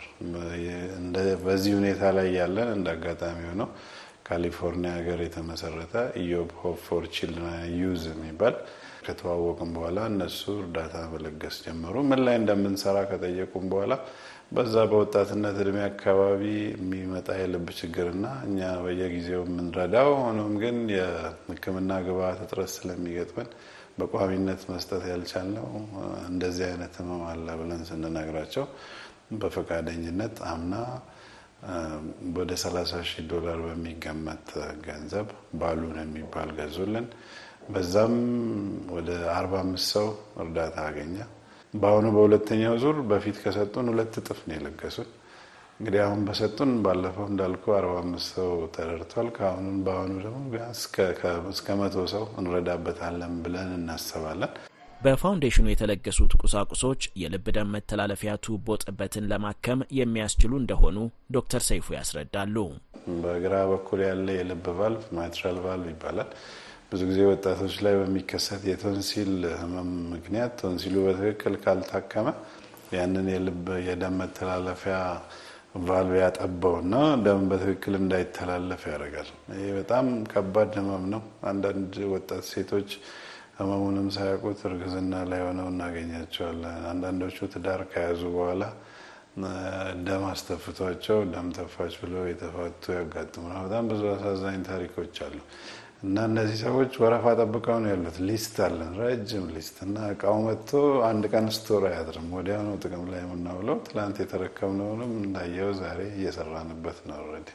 በዚህ ሁኔታ ላይ ያለን እንደ አጋጣሚ ሆነው ካሊፎርኒያ ሀገር የተመሰረተ ኢዮብ ሆፕ ፎር ቺልድረን ዩዝ የሚባል ከተዋወቅን በኋላ እነሱ እርዳታ መለገስ ጀመሩ። ምን ላይ እንደምንሰራ ከጠየቁን በኋላ በዛ በወጣትነት እድሜ አካባቢ የሚመጣ የልብ ችግርና እኛ በየጊዜው የምንረዳው ሆኖም ግን የሕክምና ግብዓት እጥረት ስለሚገጥመን በቋሚነት መስጠት ያልቻልነው እንደዚህ አይነት ህመም አለ ብለን ስንነግራቸው በፈቃደኝነት አምና ወደ ሰላሳ ሺህ ዶላር በሚገመት ገንዘብ ባሉን የሚባል ገዙልን። በዛም ወደ አርባ አምስት ሰው እርዳታ አገኘ። በአሁኑ በሁለተኛው ዙር በፊት ከሰጡን ሁለት እጥፍ ነው የለገሱን። እንግዲህ አሁን በሰጡን ባለፈው እንዳልኩ አርባ አምስት ሰው ተረድቷል። ከአሁኑ በአሁኑ ደግሞ እስከ መቶ ሰው እንረዳበታለን ብለን እናስባለን። በፋውንዴሽኑ የተለገሱት ቁሳቁሶች የልብ ደም መተላለፊያ ቱቦ ጥበትን ለማከም የሚያስችሉ እንደሆኑ ዶክተር ሰይፉ ያስረዳሉ። በግራ በኩል ያለ የልብ ቫልቭ ማይትራል ቫልቭ ይባላል። ብዙ ጊዜ ወጣቶች ላይ በሚከሰት የቶንሲል ህመም ምክንያት ቶንሲሉ በትክክል ካልታከመ ያንን የልብ የደም መተላለፊያ ቫልቭ ያጠባውና ደም በትክክል እንዳይተላለፍ ያደርጋል። ይሄ በጣም ከባድ ህመም ነው። አንዳንድ ወጣት ሴቶች ህመሙንም ሳያውቁት እርግዝና ላይ ሆነው እናገኛቸዋለን። አንዳንዶቹ ትዳር ከያዙ በኋላ ደም አስተፍቷቸው ደም ተፋች ብለው የተፋቱ ያጋጥሙናል። በጣም ብዙ አሳዛኝ ታሪኮች አሉ። እና እነዚህ ሰዎች ወረፋ ጠብቀው ነው ያሉት። ሊስት አለን፣ ረጅም ሊስት እና እቃው መጥቶ አንድ ቀን ስቶር አያድርም። ወዲያው ነው ጥቅም ላይ የምናውለው። ትላንት የተረከብነውንም እንዳየው ዛሬ እየሰራንበት ነው። ኦልሬዲ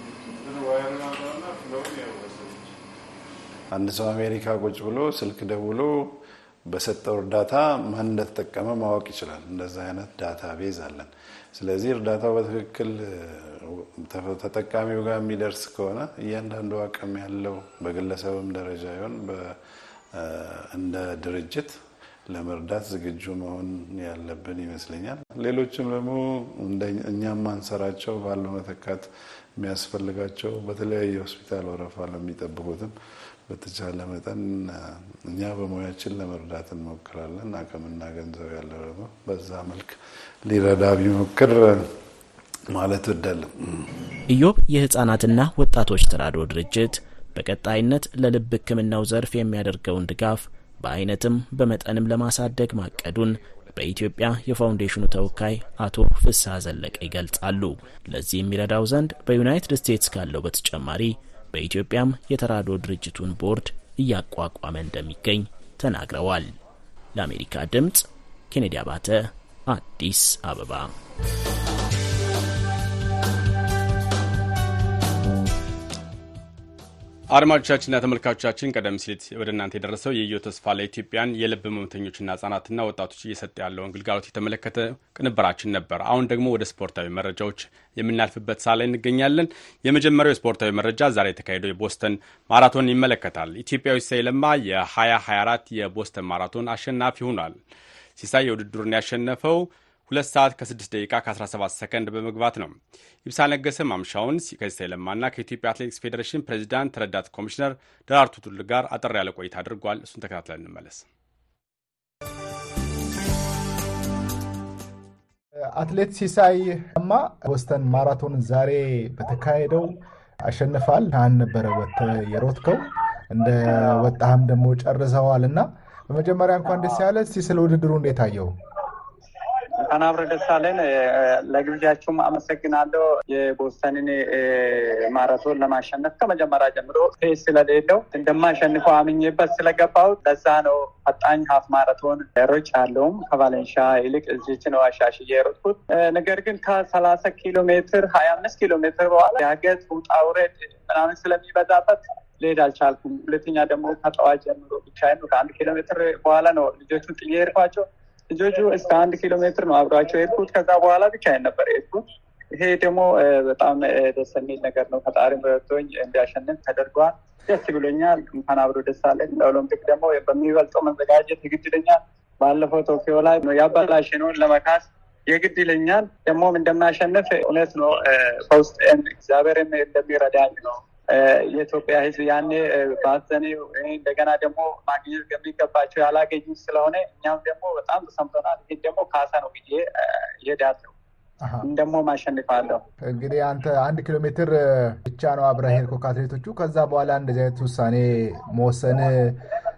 አንድ ሰው አሜሪካ ቁጭ ብሎ ስልክ ደውሎ በሰጠው እርዳታ ማን እንደተጠቀመ ማወቅ ይችላል። እንደዛ አይነት ዳታ ቤዝ አለን። ስለዚህ እርዳታው በትክክል ተጠቃሚው ጋር የሚደርስ ከሆነ እያንዳንዱ አቅም ያለው በግለሰብም ደረጃ ይሁን እንደ ድርጅት ለመርዳት ዝግጁ መሆን ያለብን ይመስለኛል። ሌሎችም ደግሞ እኛም ማንሰራቸው ባሉ መተካት የሚያስፈልጋቸው በተለያየ ሆስፒታል ወረፋ ለሚጠብቁትም በተቻለ መጠን እኛ በሙያችን ለመርዳት እንሞክራለን። አቅምና ገንዘብ ያለው ደግሞ በዛ መልክ ሊረዳ ቢሞክር ማለት ወደለም። ኢዮብ የህፃናትና ወጣቶች ተራድኦ ድርጅት በቀጣይነት ለልብ ሕክምናው ዘርፍ የሚያደርገውን ድጋፍ በአይነትም በመጠንም ለማሳደግ ማቀዱን በኢትዮጵያ የፋውንዴሽኑ ተወካይ አቶ ፍስሐ ዘለቀ ይገልጻሉ። ለዚህ የሚረዳው ዘንድ በዩናይትድ ስቴትስ ካለው በተጨማሪ በኢትዮጵያም የተራድኦ ድርጅቱን ቦርድ እያቋቋመ እንደሚገኝ ተናግረዋል። ለአሜሪካ ድምጽ ኬኔዲ አባተ አዲስ አበባ። አድማጮቻችንና ተመልካቾቻችን ቀደም ሲል ወደ እናንተ የደረሰው የኢዮብ ተስፋ ለኢትዮጵያን የልብ ህመምተኞችና ህጻናትና ወጣቶች እየሰጠ ያለውን ግልጋሎት የተመለከተ ቅንብራችን ነበር። አሁን ደግሞ ወደ ስፖርታዊ መረጃዎች የምናልፍበት ሰዓት ላይ እንገኛለን። የመጀመሪያው የስፖርታዊ መረጃ ዛሬ የተካሄደው የቦስተን ማራቶን ይመለከታል። ኢትዮጵያዊ ሲሳይ ለማ የ2024 የቦስተን ማራቶን አሸናፊ ሆኗል። ሲሳይ የውድድሩን ያሸነፈው ሁለት ሰዓት ከስድስት ደቂቃ ከአስራ ሰባት ሰከንድ በመግባት ነው። ይብሳ ነገሰ ማምሻውን ከሲሳይ ለማና ከኢትዮጵያ አትሌቲክስ ፌዴሬሽን ፕሬዚዳንት ረዳት ኮሚሽነር ደራርቱ ቱሉ ጋር አጠር ያለ ቆይታ አድርጓል። እሱን ተከታትለን እንመለስ። አትሌት ሲሳይ ለማ ቦስተን ማራቶን ዛሬ በተካሄደው አሸንፋል። አን ነበረ ወጥተ የሮትከው እንደ ወጣህም ደግሞ ጨርሰዋልና በመጀመሪያ እንኳን ደስ ያለ። እስቲ ስለ ውድድሩ እንዴት አየው? አናብረ ደሳለን ለግብዣችሁም አመሰግናለሁ። የቦስተንን ማራቶን ለማሸነፍ ከመጀመሪያ ጀምሮ ፔስ ስለሌለው እንደማሸንፈው አምኜበት ስለገባው ለዛ ነው ፈጣኝ ሀፍ ማራቶን ሮጭ ያለውም ከቫሌንሻ ይልቅ እዚች ነው አሻሽዬ የሮጥኩት። ነገር ግን ከሰላሳ ኪሎ ሜትር ሀያ አምስት ኪሎ ሜትር በኋላ ያገት ውጣ ውረድ ምናምን ስለሚበዛበት ልሄድ አልቻልኩም። ሁለተኛ ደግሞ ከጠዋት ጀምሮ ብቻዬን ከአንድ ኪሎ ሜትር በኋላ ነው ልጆቹን ጥዬ ሄድኳቸው። ልጆቹ እስከ አንድ ኪሎ ሜትር ነው አብሯቸው የሄድኩት። ከዛ በኋላ ብቻዬን ነበር የሄድኩት። ይሄ ደግሞ በጣም ደስ የሚል ነገር ነው። ፈጣሪ ረድቶኝ እንዲያሸንፍ ተደርጓል። ደስ ብሎኛል። እንኳን አብሮ ደስ አለን። ለኦሎምፒክ ደግሞ በሚበልጠው መዘጋጀት የግድ ይለኛል። ባለፈው ቶኪዮ ላይ ያበላሽነውን ለመካስ የግድ ይለኛል። ደግሞም እንደማሸንፍ እውነት ነው። በውስጥ እግዚአብሔርም እንደሚረዳኝ ነው። የኢትዮጵያ ሕዝብ ያኔ ባዘኔ እንደገና ደግሞ ማግኘት የሚገባቸው ያላገኙ ስለሆነ እኛም ደግሞ በጣም ተሰምቶናል። ይህ ደግሞ ካሳ ነው ብዬ እሄዳለሁ። ደግሞ ማሸንፋለሁ። እንግዲህ አንተ አንድ ኪሎ ሜትር ብቻ ነው አብረህ ሄድከው ከአትሌቶቹ። ከዛ በኋላ እንደዚህ አይነት ውሳኔ መወሰን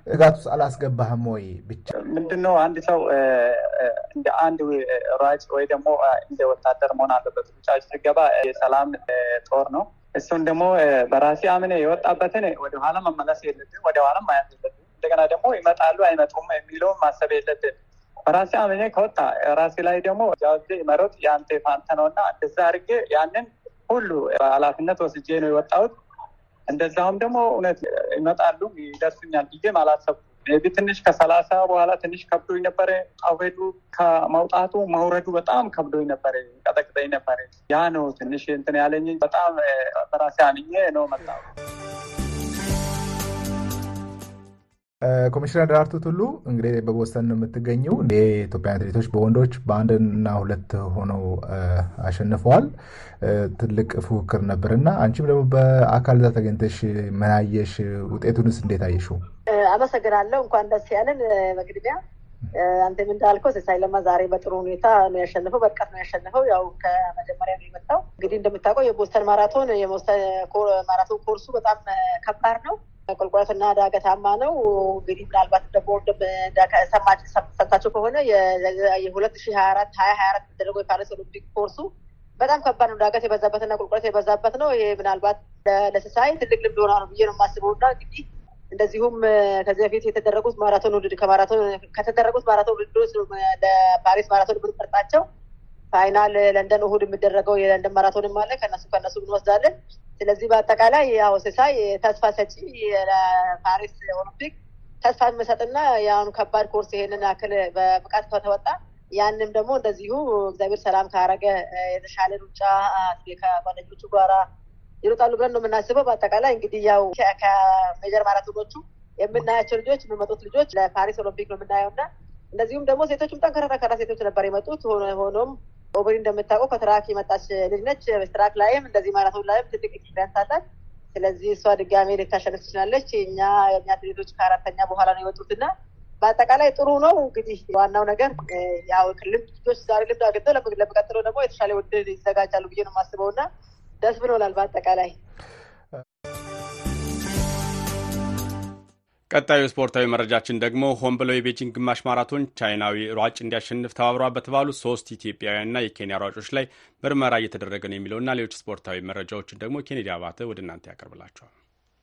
እጋት ውስጥ አላስገባህም ወይ? ብቻ ምንድነው አንድ ሰው እንደ አንድ ሯጭ ወይ ደግሞ እንደ ወታደር መሆን አለበት። ብቻ ሲገባ የሰላም ጦር ነው። እሱን ደግሞ በራሴ አምኔ የወጣበትን ወደ ኋላ መመለስ የለብንም፣ ወደ ኋላ ማየት የለብንም። እንደገና ደግሞ ይመጣሉ አይመጡም የሚለውን ማሰብ የለብንም። በራሴ አምኔ ከወጣ ራሴ ላይ ደግሞ ጃዜ መሮጥ ያንተ ፋንታ ነውና እንደዛ አድርጌ ያንን ሁሉ ኃላፊነት ወስጄ ነው የወጣሁት። እንደዛውም ደግሞ እውነት ይመጣሉ ይደርሱኛል ብዬ አላሰብኩም። ቢ ትንሽ ከሰላሳ በኋላ ትንሽ ከብዶኝ ነበረ። አውሬዱ ከመውጣቱ መውረዱ በጣም ከብዶኝ ነበረ፣ ቀጠቅጠኝ ነበረ። ያ ነው ትንሽ እንትን ያለኝ። በጣም በራሴ አምኜ ነው መጣሁ። ኮሚሽነር ደራርቱ ቱሉ እንግዲህ በቦስተን ነው የምትገኘው። የኢትዮጵያ አትሌቶች በወንዶች በአንድና ሁለት ሆነው አሸንፈዋል። ትልቅ ፉክክር ነበርና አንቺም ደግሞ በአካል እዛ ተገኝተሽ ምን አየሽ? ውጤቱንስ እንዴት አየሽው? አመሰግናለሁ። እንኳን ደስ ያለን። በቅድሚያ አንተም እንዳልከው ሲሳይ ለማ ዛሬ በጥሩ ሁኔታ ነው ያሸነፈው፣ በርቀት ነው ያሸነፈው። ያው ከመጀመሪያ ነው የመጣው። እንግዲህ እንደምታውቀው የቦስተን ማራቶን የቦስተን ማራቶን ኮርሱ በጣም ከባድ ነው። ቁልቁለትና ዳገታማ ነው። እንግዲህ ምናልባት ደግሞ ሰምታችሁ ከሆነ የሁለት ሺህ ሀያ አራት ሀያ ሀያ አራት የተደረገው የፓሪስ ኦሎምፒክ ኮርሱ በጣም ከባድ ነው። ዳገት የበዛበትና ቁልቁለት የበዛበት ነው። ይሄ ምናልባት ለሲሳይ ትልቅ ልምድ ሆና ነው ብዬ ነው የማስበውና እንግዲህ እንደዚሁም ከዚህ በፊት የተደረጉት ማራቶን ውድድር ከማራቶን ከተደረጉት ማራቶን ውድድሮች ለፓሪስ ማራቶን ብንመርጣቸው ፋይናል ለንደን እሁድ የሚደረገው የለንደን ማራቶንም አለ። ከነሱ ከነሱ እንወስዳለን። ስለዚህ በአጠቃላይ ያው ሲሳይ ተስፋ ሰጪ ለፓሪስ ኦሎምፒክ ተስፋ የሚሰጥና ያው ከባድ ኮርስ ይሄንን አክል በብቃት ከተወጣ ያንንም ደግሞ እንደዚሁ እግዚአብሔር ሰላም ካረገ የተሻለ ሩጫ ከጓደኞቹ ጋራ ይሮጣሉ ብለን ነው የምናስበው። በአጠቃላይ እንግዲህ ያው ከሜጀር ማራቶኖቹ የምናያቸው ልጆች የሚመጡት ልጆች ለፓሪስ ኦሎምፒክ ነው የምናየውና እንደዚሁም ደግሞ ሴቶችም ጠንካራ ጠንካራ ሴቶች ነበር የመጡት። ሆኖም ኦብሪ እንደምታውቀው ከትራክ የመጣች ልጅ ነች። በትራክ ላይም እንደዚህ ማራቶን ላይም ትልቅ ኤክስፒሪየንስ አላት። ስለዚህ እሷ ድጋሜ ልታሸንፍ ትችላለች። እኛ የኛ አትሌቶች ከአራተኛ በኋላ ነው የወጡትና በአጠቃላይ ጥሩ ነው። እንግዲህ ዋናው ነገር ያው ልምድ ልጆች ዛሬ ልምድ አግኝተው ለሚቀጥለው ደግሞ የተሻለ ውድድር ይዘጋጃሉ ብዬ ነው የማስበውና ደስ ብሎናል በአጠቃላይ። ቀጣዩ ስፖርታዊ መረጃችን ደግሞ ሆን ብለው የቤጂንግ ግማሽ ማራቶን ቻይናዊ ሯጭ እንዲያሸንፍ ተባብረዋል በተባሉ ሶስት ኢትዮጵያውያንና የኬንያ ሯጮች ላይ ምርመራ እየተደረገ ነው የሚለውና ሌሎች ስፖርታዊ መረጃዎችን ደግሞ ኬኔዲ አባተ ወደ እናንተ ያቀርብላቸዋል።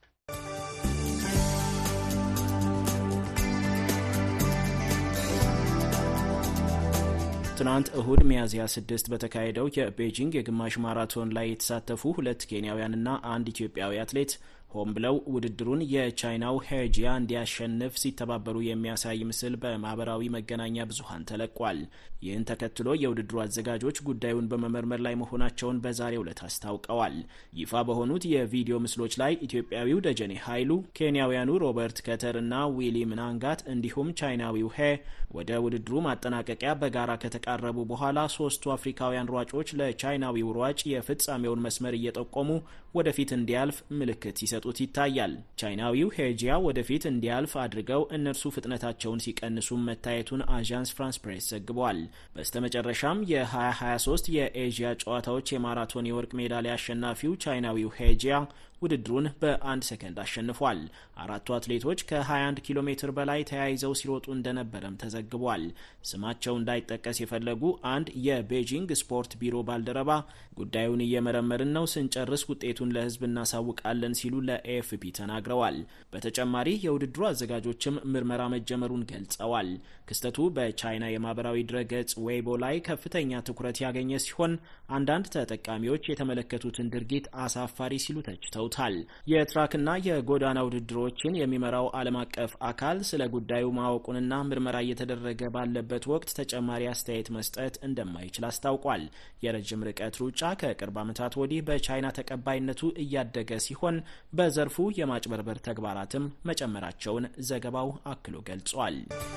ትናንት እሁድ ሚያዝያ ስድስት በተካሄደው የቤጂንግ የግማሽ ማራቶን ላይ የተሳተፉ ሁለት ኬንያውያንና አንድ ኢትዮጵያዊ አትሌት ሆን ብለው ውድድሩን የቻይናው ሄጂያ እንዲያሸንፍ ሲተባበሩ የሚያሳይ ምስል በማህበራዊ መገናኛ ብዙሃን ተለቋል። ይህን ተከትሎ የውድድሩ አዘጋጆች ጉዳዩን በመመርመር ላይ መሆናቸውን በዛሬው ዕለት አስታውቀዋል። ይፋ በሆኑት የቪዲዮ ምስሎች ላይ ኢትዮጵያዊው ደጀኔ ኃይሉ፣ ኬንያውያኑ ሮበርት ከተር እና ዊሊ ምናንጋት እንዲሁም ቻይናዊው ሄ ወደ ውድድሩ ማጠናቀቂያ በጋራ ከተቃረቡ በኋላ ሶስቱ አፍሪካውያን ሯጮች ለቻይናዊው ሯጭ የፍጻሜውን መስመር እየጠቆሙ ወደፊት እንዲያልፍ ምልክት ሲሰጡት ይታያል። ቻይናዊው ሄጂያ ወደፊት እንዲያልፍ አድርገው እነርሱ ፍጥነታቸውን ሲቀንሱ መታየቱን አዣንስ ፍራንስ ፕሬስ ዘግቧል። በስተመጨረሻም የ20 ሀያ ሶስት የኤዥያ ጨዋታዎች የማራቶን የወርቅ ሜዳሊያ አሸናፊው ቻይናዊው ሄጂያ ውድድሩን በአንድ ሰከንድ አሸንፏል። አራቱ አትሌቶች ከ21 ኪሎ ሜትር በላይ ተያይዘው ሲሮጡ እንደነበረም ተዘግቧል። ስማቸው እንዳይጠቀስ የፈለጉ አንድ የቤጂንግ ስፖርት ቢሮ ባልደረባ ጉዳዩን እየመረመርን ነው፣ ስንጨርስ ውጤቱን ለሕዝብ እናሳውቃለን ሲሉ ለኤኤፍፒ ተናግረዋል። በተጨማሪ የውድድሩ አዘጋጆችም ምርመራ መጀመሩን ገልጸዋል። ክስተቱ በቻይና የማህበራዊ ድረገጽ ዌይቦ ላይ ከፍተኛ ትኩረት ያገኘ ሲሆን አንዳንድ ተጠቃሚዎች የተመለከቱትን ድርጊት አሳፋሪ ሲሉ ተችተው የትራክና የጎዳና ውድድሮችን የሚመራው ዓለም አቀፍ አካል ስለ ጉዳዩ ማወቁንና ምርመራ እየተደረገ ባለበት ወቅት ተጨማሪ አስተያየት መስጠት እንደማይችል አስታውቋል። የረጅም ርቀት ሩጫ ከቅርብ ዓመታት ወዲህ በቻይና ተቀባይነቱ እያደገ ሲሆን በዘርፉ የማጭበርበር ተግባራትም መጨመራቸውን ዘገባው አክሎ ገልጿል።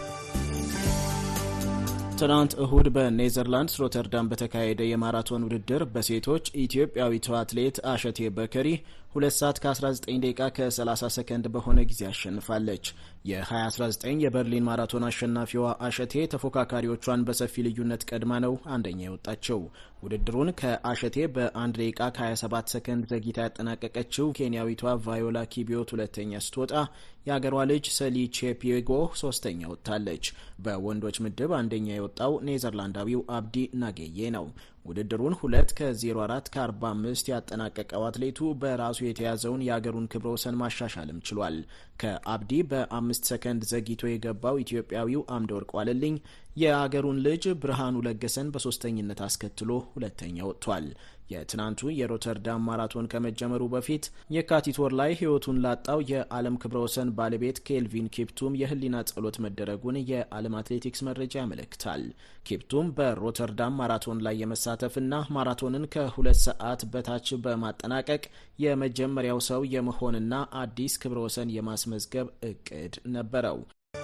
ትናንት እሁድ በኔዘርላንድስ ሮተርዳም በተካሄደ የማራቶን ውድድር በሴቶች ኢትዮጵያዊቷ አትሌት አሸቴ በከሪ ሁለት ሰዓት ከ19 ደቂቃ ከ30 ሰከንድ በሆነ ጊዜ አሸንፋለች። የ20 አስራ ዘጠኝ የበርሊን ማራቶን አሸናፊዋ አሸቴ ተፎካካሪዎቿን በሰፊ ልዩነት ቀድማ ነው አንደኛ የወጣቸው። ውድድሩን ከአሸቴ በአንድ ደቂቃ ከ27 ሰከንድ ዘግይታ ያጠናቀቀችው ኬንያዊቷ ቫዮላ ኪቢዮት ሁለተኛ ስትወጣ የአገሯ ልጅ ሰሊ ቼፒጎ ሶስተኛ ወጥታለች። በወንዶች ምድብ አንደኛ የወጣው ኔዘርላንዳዊው አብዲ ናጌዬ ነው። ውድድሩን ሁለት ከዜሮ አራት ከአርባ አምስት ያጠናቀቀው አትሌቱ በራሱ የተያዘውን የአገሩን ክብረ ወሰን ማሻሻልም ችሏል። ከአብዲ በአምስት ሰከንድ ዘግይቶ የገባው ኢትዮጵያዊው አምደ ወርቅ ዋለልኝ የአገሩን ልጅ ብርሃኑ ለገሰን በሶስተኝነት አስከትሎ ሁለተኛ ወጥቷል። የትናንቱ የሮተርዳም ማራቶን ከመጀመሩ በፊት የካቲት ወር ላይ ሕይወቱን ላጣው የዓለም ክብረ ወሰን ባለቤት ኬልቪን ኪፕቱም የህሊና ጸሎት መደረጉን የዓለም አትሌቲክስ መረጃ ያመለክታል። ኪፕቱም በሮተርዳም ማራቶን ላይ የመሳተፍና ማራቶንን ከሁለት ሰዓት በታች በማጠናቀቅ የመጀመሪያው ሰው የመሆንና አዲስ ክብረ ወሰን የማስመዝገብ እቅድ ነበረው።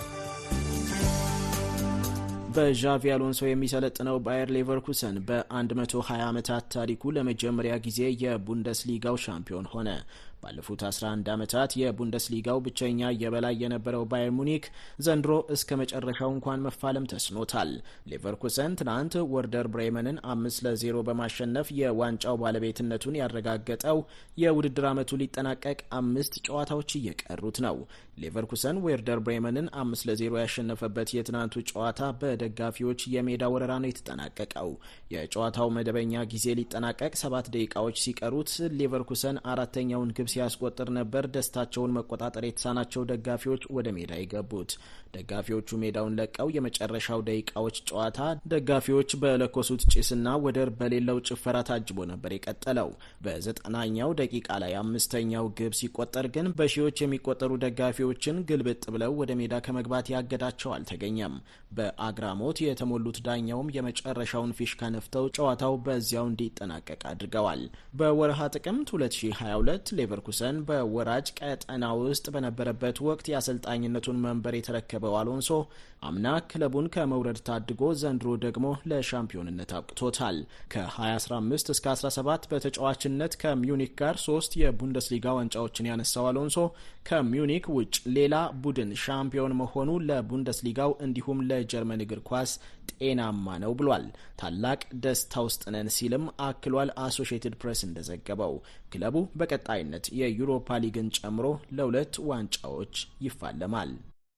በዣቪ አሎንሶ የሚሰለጥነው ባየር ሌቨርኩሰን በ120 ዓመታት ታሪኩ ለመጀመሪያ ጊዜ የቡንደስሊጋው ሻምፒዮን ሆነ። ባለፉት አስራ አንድ ዓመታት የቡንደስሊጋው ብቸኛ የበላይ የነበረው ባየር ሙኒክ ዘንድሮ እስከ መጨረሻው እንኳን መፋለም ተስኖታል። ሌቨርኩሰን ትናንት ወርደር ብሬመንን አምስት ለዜሮ በማሸነፍ የዋንጫው ባለቤትነቱን ያረጋገጠው የውድድር ዓመቱ ሊጠናቀቅ አምስት ጨዋታዎች እየቀሩት ነው። ሌቨርኩሰን ወርደር ብሬመንን አምስት ለዜሮ ያሸነፈበት የትናንቱ ጨዋታ በደጋፊዎች የሜዳ ወረራ ነው የተጠናቀቀው። የጨዋታው መደበኛ ጊዜ ሊጠናቀቅ ሰባት ደቂቃዎች ሲቀሩት ሌቨርኩሰን አራተኛውን ግብ ሲያስቆጥር ነበር ደስታቸውን መቆጣጠር የተሳናቸው ደጋፊዎች ወደ ሜዳ የገቡት። ደጋፊዎቹ ሜዳውን ለቀው የመጨረሻው ደቂቃዎች ጨዋታ ደጋፊዎች በለኮሱት ጭስና ወደር በሌለው ጭፈራ ታጅቦ ነበር የቀጠለው። በዘጠናኛው ደቂቃ ላይ አምስተኛው ግብ ሲቆጠር ግን በሺዎች የሚቆጠሩ ደጋፊዎችን ግልብጥ ብለው ወደ ሜዳ ከመግባት ያገዳቸው አልተገኘም። በአግራሞት የተሞሉት ዳኛውም የመጨረሻውን ፊሽካ ነፍተው ጨዋታው በዚያው እንዲጠናቀቅ አድርገዋል። በወርሃ ጥቅምት ሁለት ሺህ ሀያ ሁለት ሌቨርኩሰን በወራጅ ቀጠና ውስጥ በነበረበት ወቅት የአሰልጣኝነቱን መንበር የተረከበው አሎንሶ አምና ክለቡን ከመውረድ ታድጎ ዘንድሮ ደግሞ ለሻምፒዮንነት አብቅቶታል። ከ20 አስራ አምስት እስከ አስራ ሰባት በተጫዋችነት ከሚዩኒክ ጋር ሶስት የቡንደስሊጋ ዋንጫዎችን ያነሳው አሎንሶ ከሚዩኒክ ውጭ ሌላ ቡድን ሻምፒዮን መሆኑ ለቡንደስሊጋው እንዲሁም ለጀርመን እግር ኳስ ጤናማ ነው ብሏል። ታላቅ ደስታ ውስጥ ነን ሲልም አክሏል። አሶሺየትድ ፕሬስ እንደዘገበው ክለቡ በቀጣይነት የዩሮፓ ሊግን ጨምሮ ለሁለት ዋንጫዎች ይፋለማል።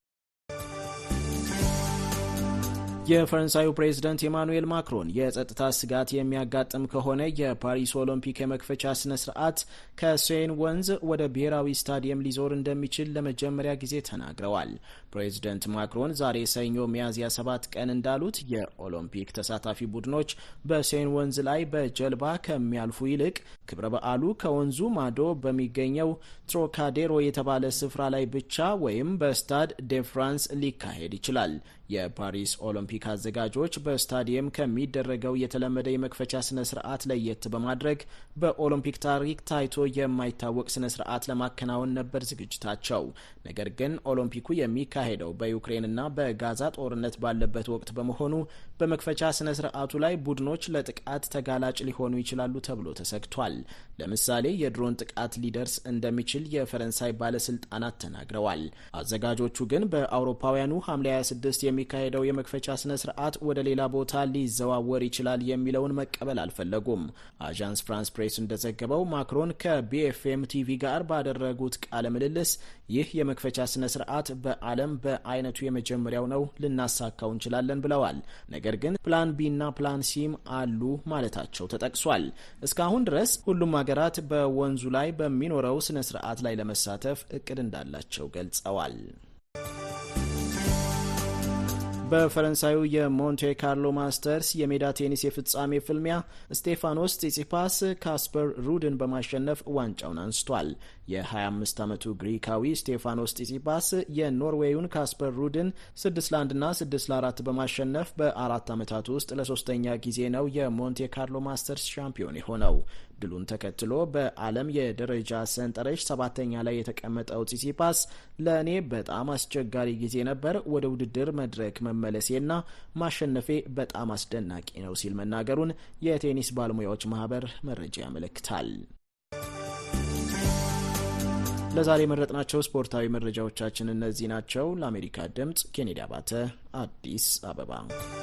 የፈረንሳዩ ፕሬዝዳንት ኢማኑኤል ማክሮን የጸጥታ ስጋት የሚያጋጥም ከሆነ የፓሪስ ኦሎምፒክ የመክፈቻ ስነ ስርዓት ከሴን ወንዝ ወደ ብሔራዊ ስታዲየም ሊዞር እንደሚችል ለመጀመሪያ ጊዜ ተናግረዋል። ፕሬዝዳንት ማክሮን ዛሬ ሰኞ ሚያዝያ ሰባት ቀን እንዳሉት የኦሎምፒክ ተሳታፊ ቡድኖች በሴን ወንዝ ላይ በጀልባ ከሚያልፉ ይልቅ ክብረ በዓሉ ከወንዙ ማዶ በሚገኘው ትሮካዴሮ የተባለ ስፍራ ላይ ብቻ ወይም በስታድ ዴ ፍራንስ ሊካሄድ ይችላል። የፓሪስ ኦሎምፒክ አዘጋጆች በስታዲየም ከሚደረገው የተለመደ የመክፈቻ ስነ ስርዓት ለየት በማድረግ በኦሎምፒክ ታሪክ ታይቶ የማይታወቅ ስነ ስርዓት ለማከናወን ነበር ዝግጅታቸው። ነገር ግን ኦሎምፒኩ የሚካሄደው በዩክሬንና በጋዛ ጦርነት ባለበት ወቅት በመሆኑ በመክፈቻ ስነ ስርዓቱ ላይ ቡድኖች ለጥቃት ተጋላጭ ሊሆኑ ይችላሉ ተብሎ ተሰግቷል። ለምሳሌ የድሮን ጥቃት ሊደርስ እንደሚችል የፈረንሳይ ባለስልጣናት ተናግረዋል። አዘጋጆቹ ግን በአውሮፓውያኑ ሐምሌ ሃያ ስድስት የሚካሄደው የመክፈቻ ስነ ስርዓት ወደ ሌላ ቦታ ሊዘዋወር ይችላል የሚለውን መቀበል አልፈለጉም። አዣንስ ፍራንስ ፕሬስ እንደዘገበው ማክሮን ከቢኤፍኤም ቲቪ ጋር ባደረጉት ቃለ ምልልስ ይህ የመክፈቻ ስነ ስርዓት በዓለም በአይነቱ የመጀመሪያው ነው፣ ልናሳካው እንችላለን ብለዋል። ነገር ግን ፕላን ቢ እና ፕላን ሲም አሉ ማለታቸው ተጠቅሷል። እስካሁን ድረስ ሁሉም ሀገራት በወንዙ ላይ በሚኖረው ስነ ስርዓት ላይ ለመሳተፍ እቅድ እንዳላቸው ገልጸዋል። በፈረንሳዩ የሞንቴ ካርሎ ማስተርስ የሜዳ ቴኒስ የፍጻሜ ፍልሚያ ስቴፋኖስ tsitsipas ካስፐር ሩድን በማሸነፍ ዋንጫውን አንስቷል። የ25 ዓመቱ ግሪካዊ ስቴፋኖስ tsitsipas የኖርዌዩን ካስፐር ሩድን ስድስት ለአንድ እና ስድስት ለአራት በማሸነፍ በአራት ዓመታት ውስጥ ለሶስተኛ ጊዜ ነው የሞንቴ ካርሎ ማስተርስ ሻምፒዮን የሆነው። ድሉን ተከትሎ በዓለም የደረጃ ሰንጠረዥ ሰባተኛ ላይ የተቀመጠው tsitsipas ለእኔ በጣም አስቸጋሪ ጊዜ ነበር፣ ወደ ውድድር መድረክ መመለሴና ማሸነፌ በጣም አስደናቂ ነው ሲል መናገሩን የቴኒስ ባለሙያዎች ማህበር መረጃ ያመለክታል። ለዛሬ የመረጥናቸው ስፖርታዊ መረጃዎቻችን እነዚህ ናቸው። ለአሜሪካ ድምፅ ኬኔዲ አባተ፣ አዲስ አበባ።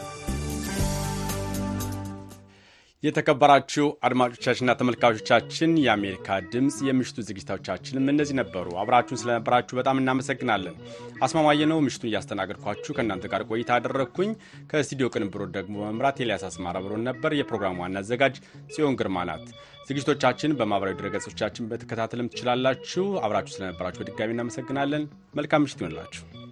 የተከበራችሁ አድማጮቻችንና ተመልካቾቻችን የአሜሪካ ድምፅ የምሽቱ ዝግጅቶቻችንም እነዚህ ነበሩ። አብራችሁን ስለነበራችሁ በጣም እናመሰግናለን። አስማማየ ነው ምሽቱን እያስተናገድኳችሁ ከእናንተ ጋር ቆይታ አደረግኩኝ። ከስቱዲዮ ቅንብሮ ደግሞ መምራት ኤልያስ አስማራ ብሮን ነበር። የፕሮግራሙ ዋና አዘጋጅ ጽዮን ግርማ ናት። ዝግጅቶቻችን በማህበራዊ ድረገጾቻችን በተከታተልም ትችላላችሁ። አብራችሁ ስለነበራችሁ በድጋሚ እናመሰግናለን። መልካም ምሽት ይሆንላችሁ።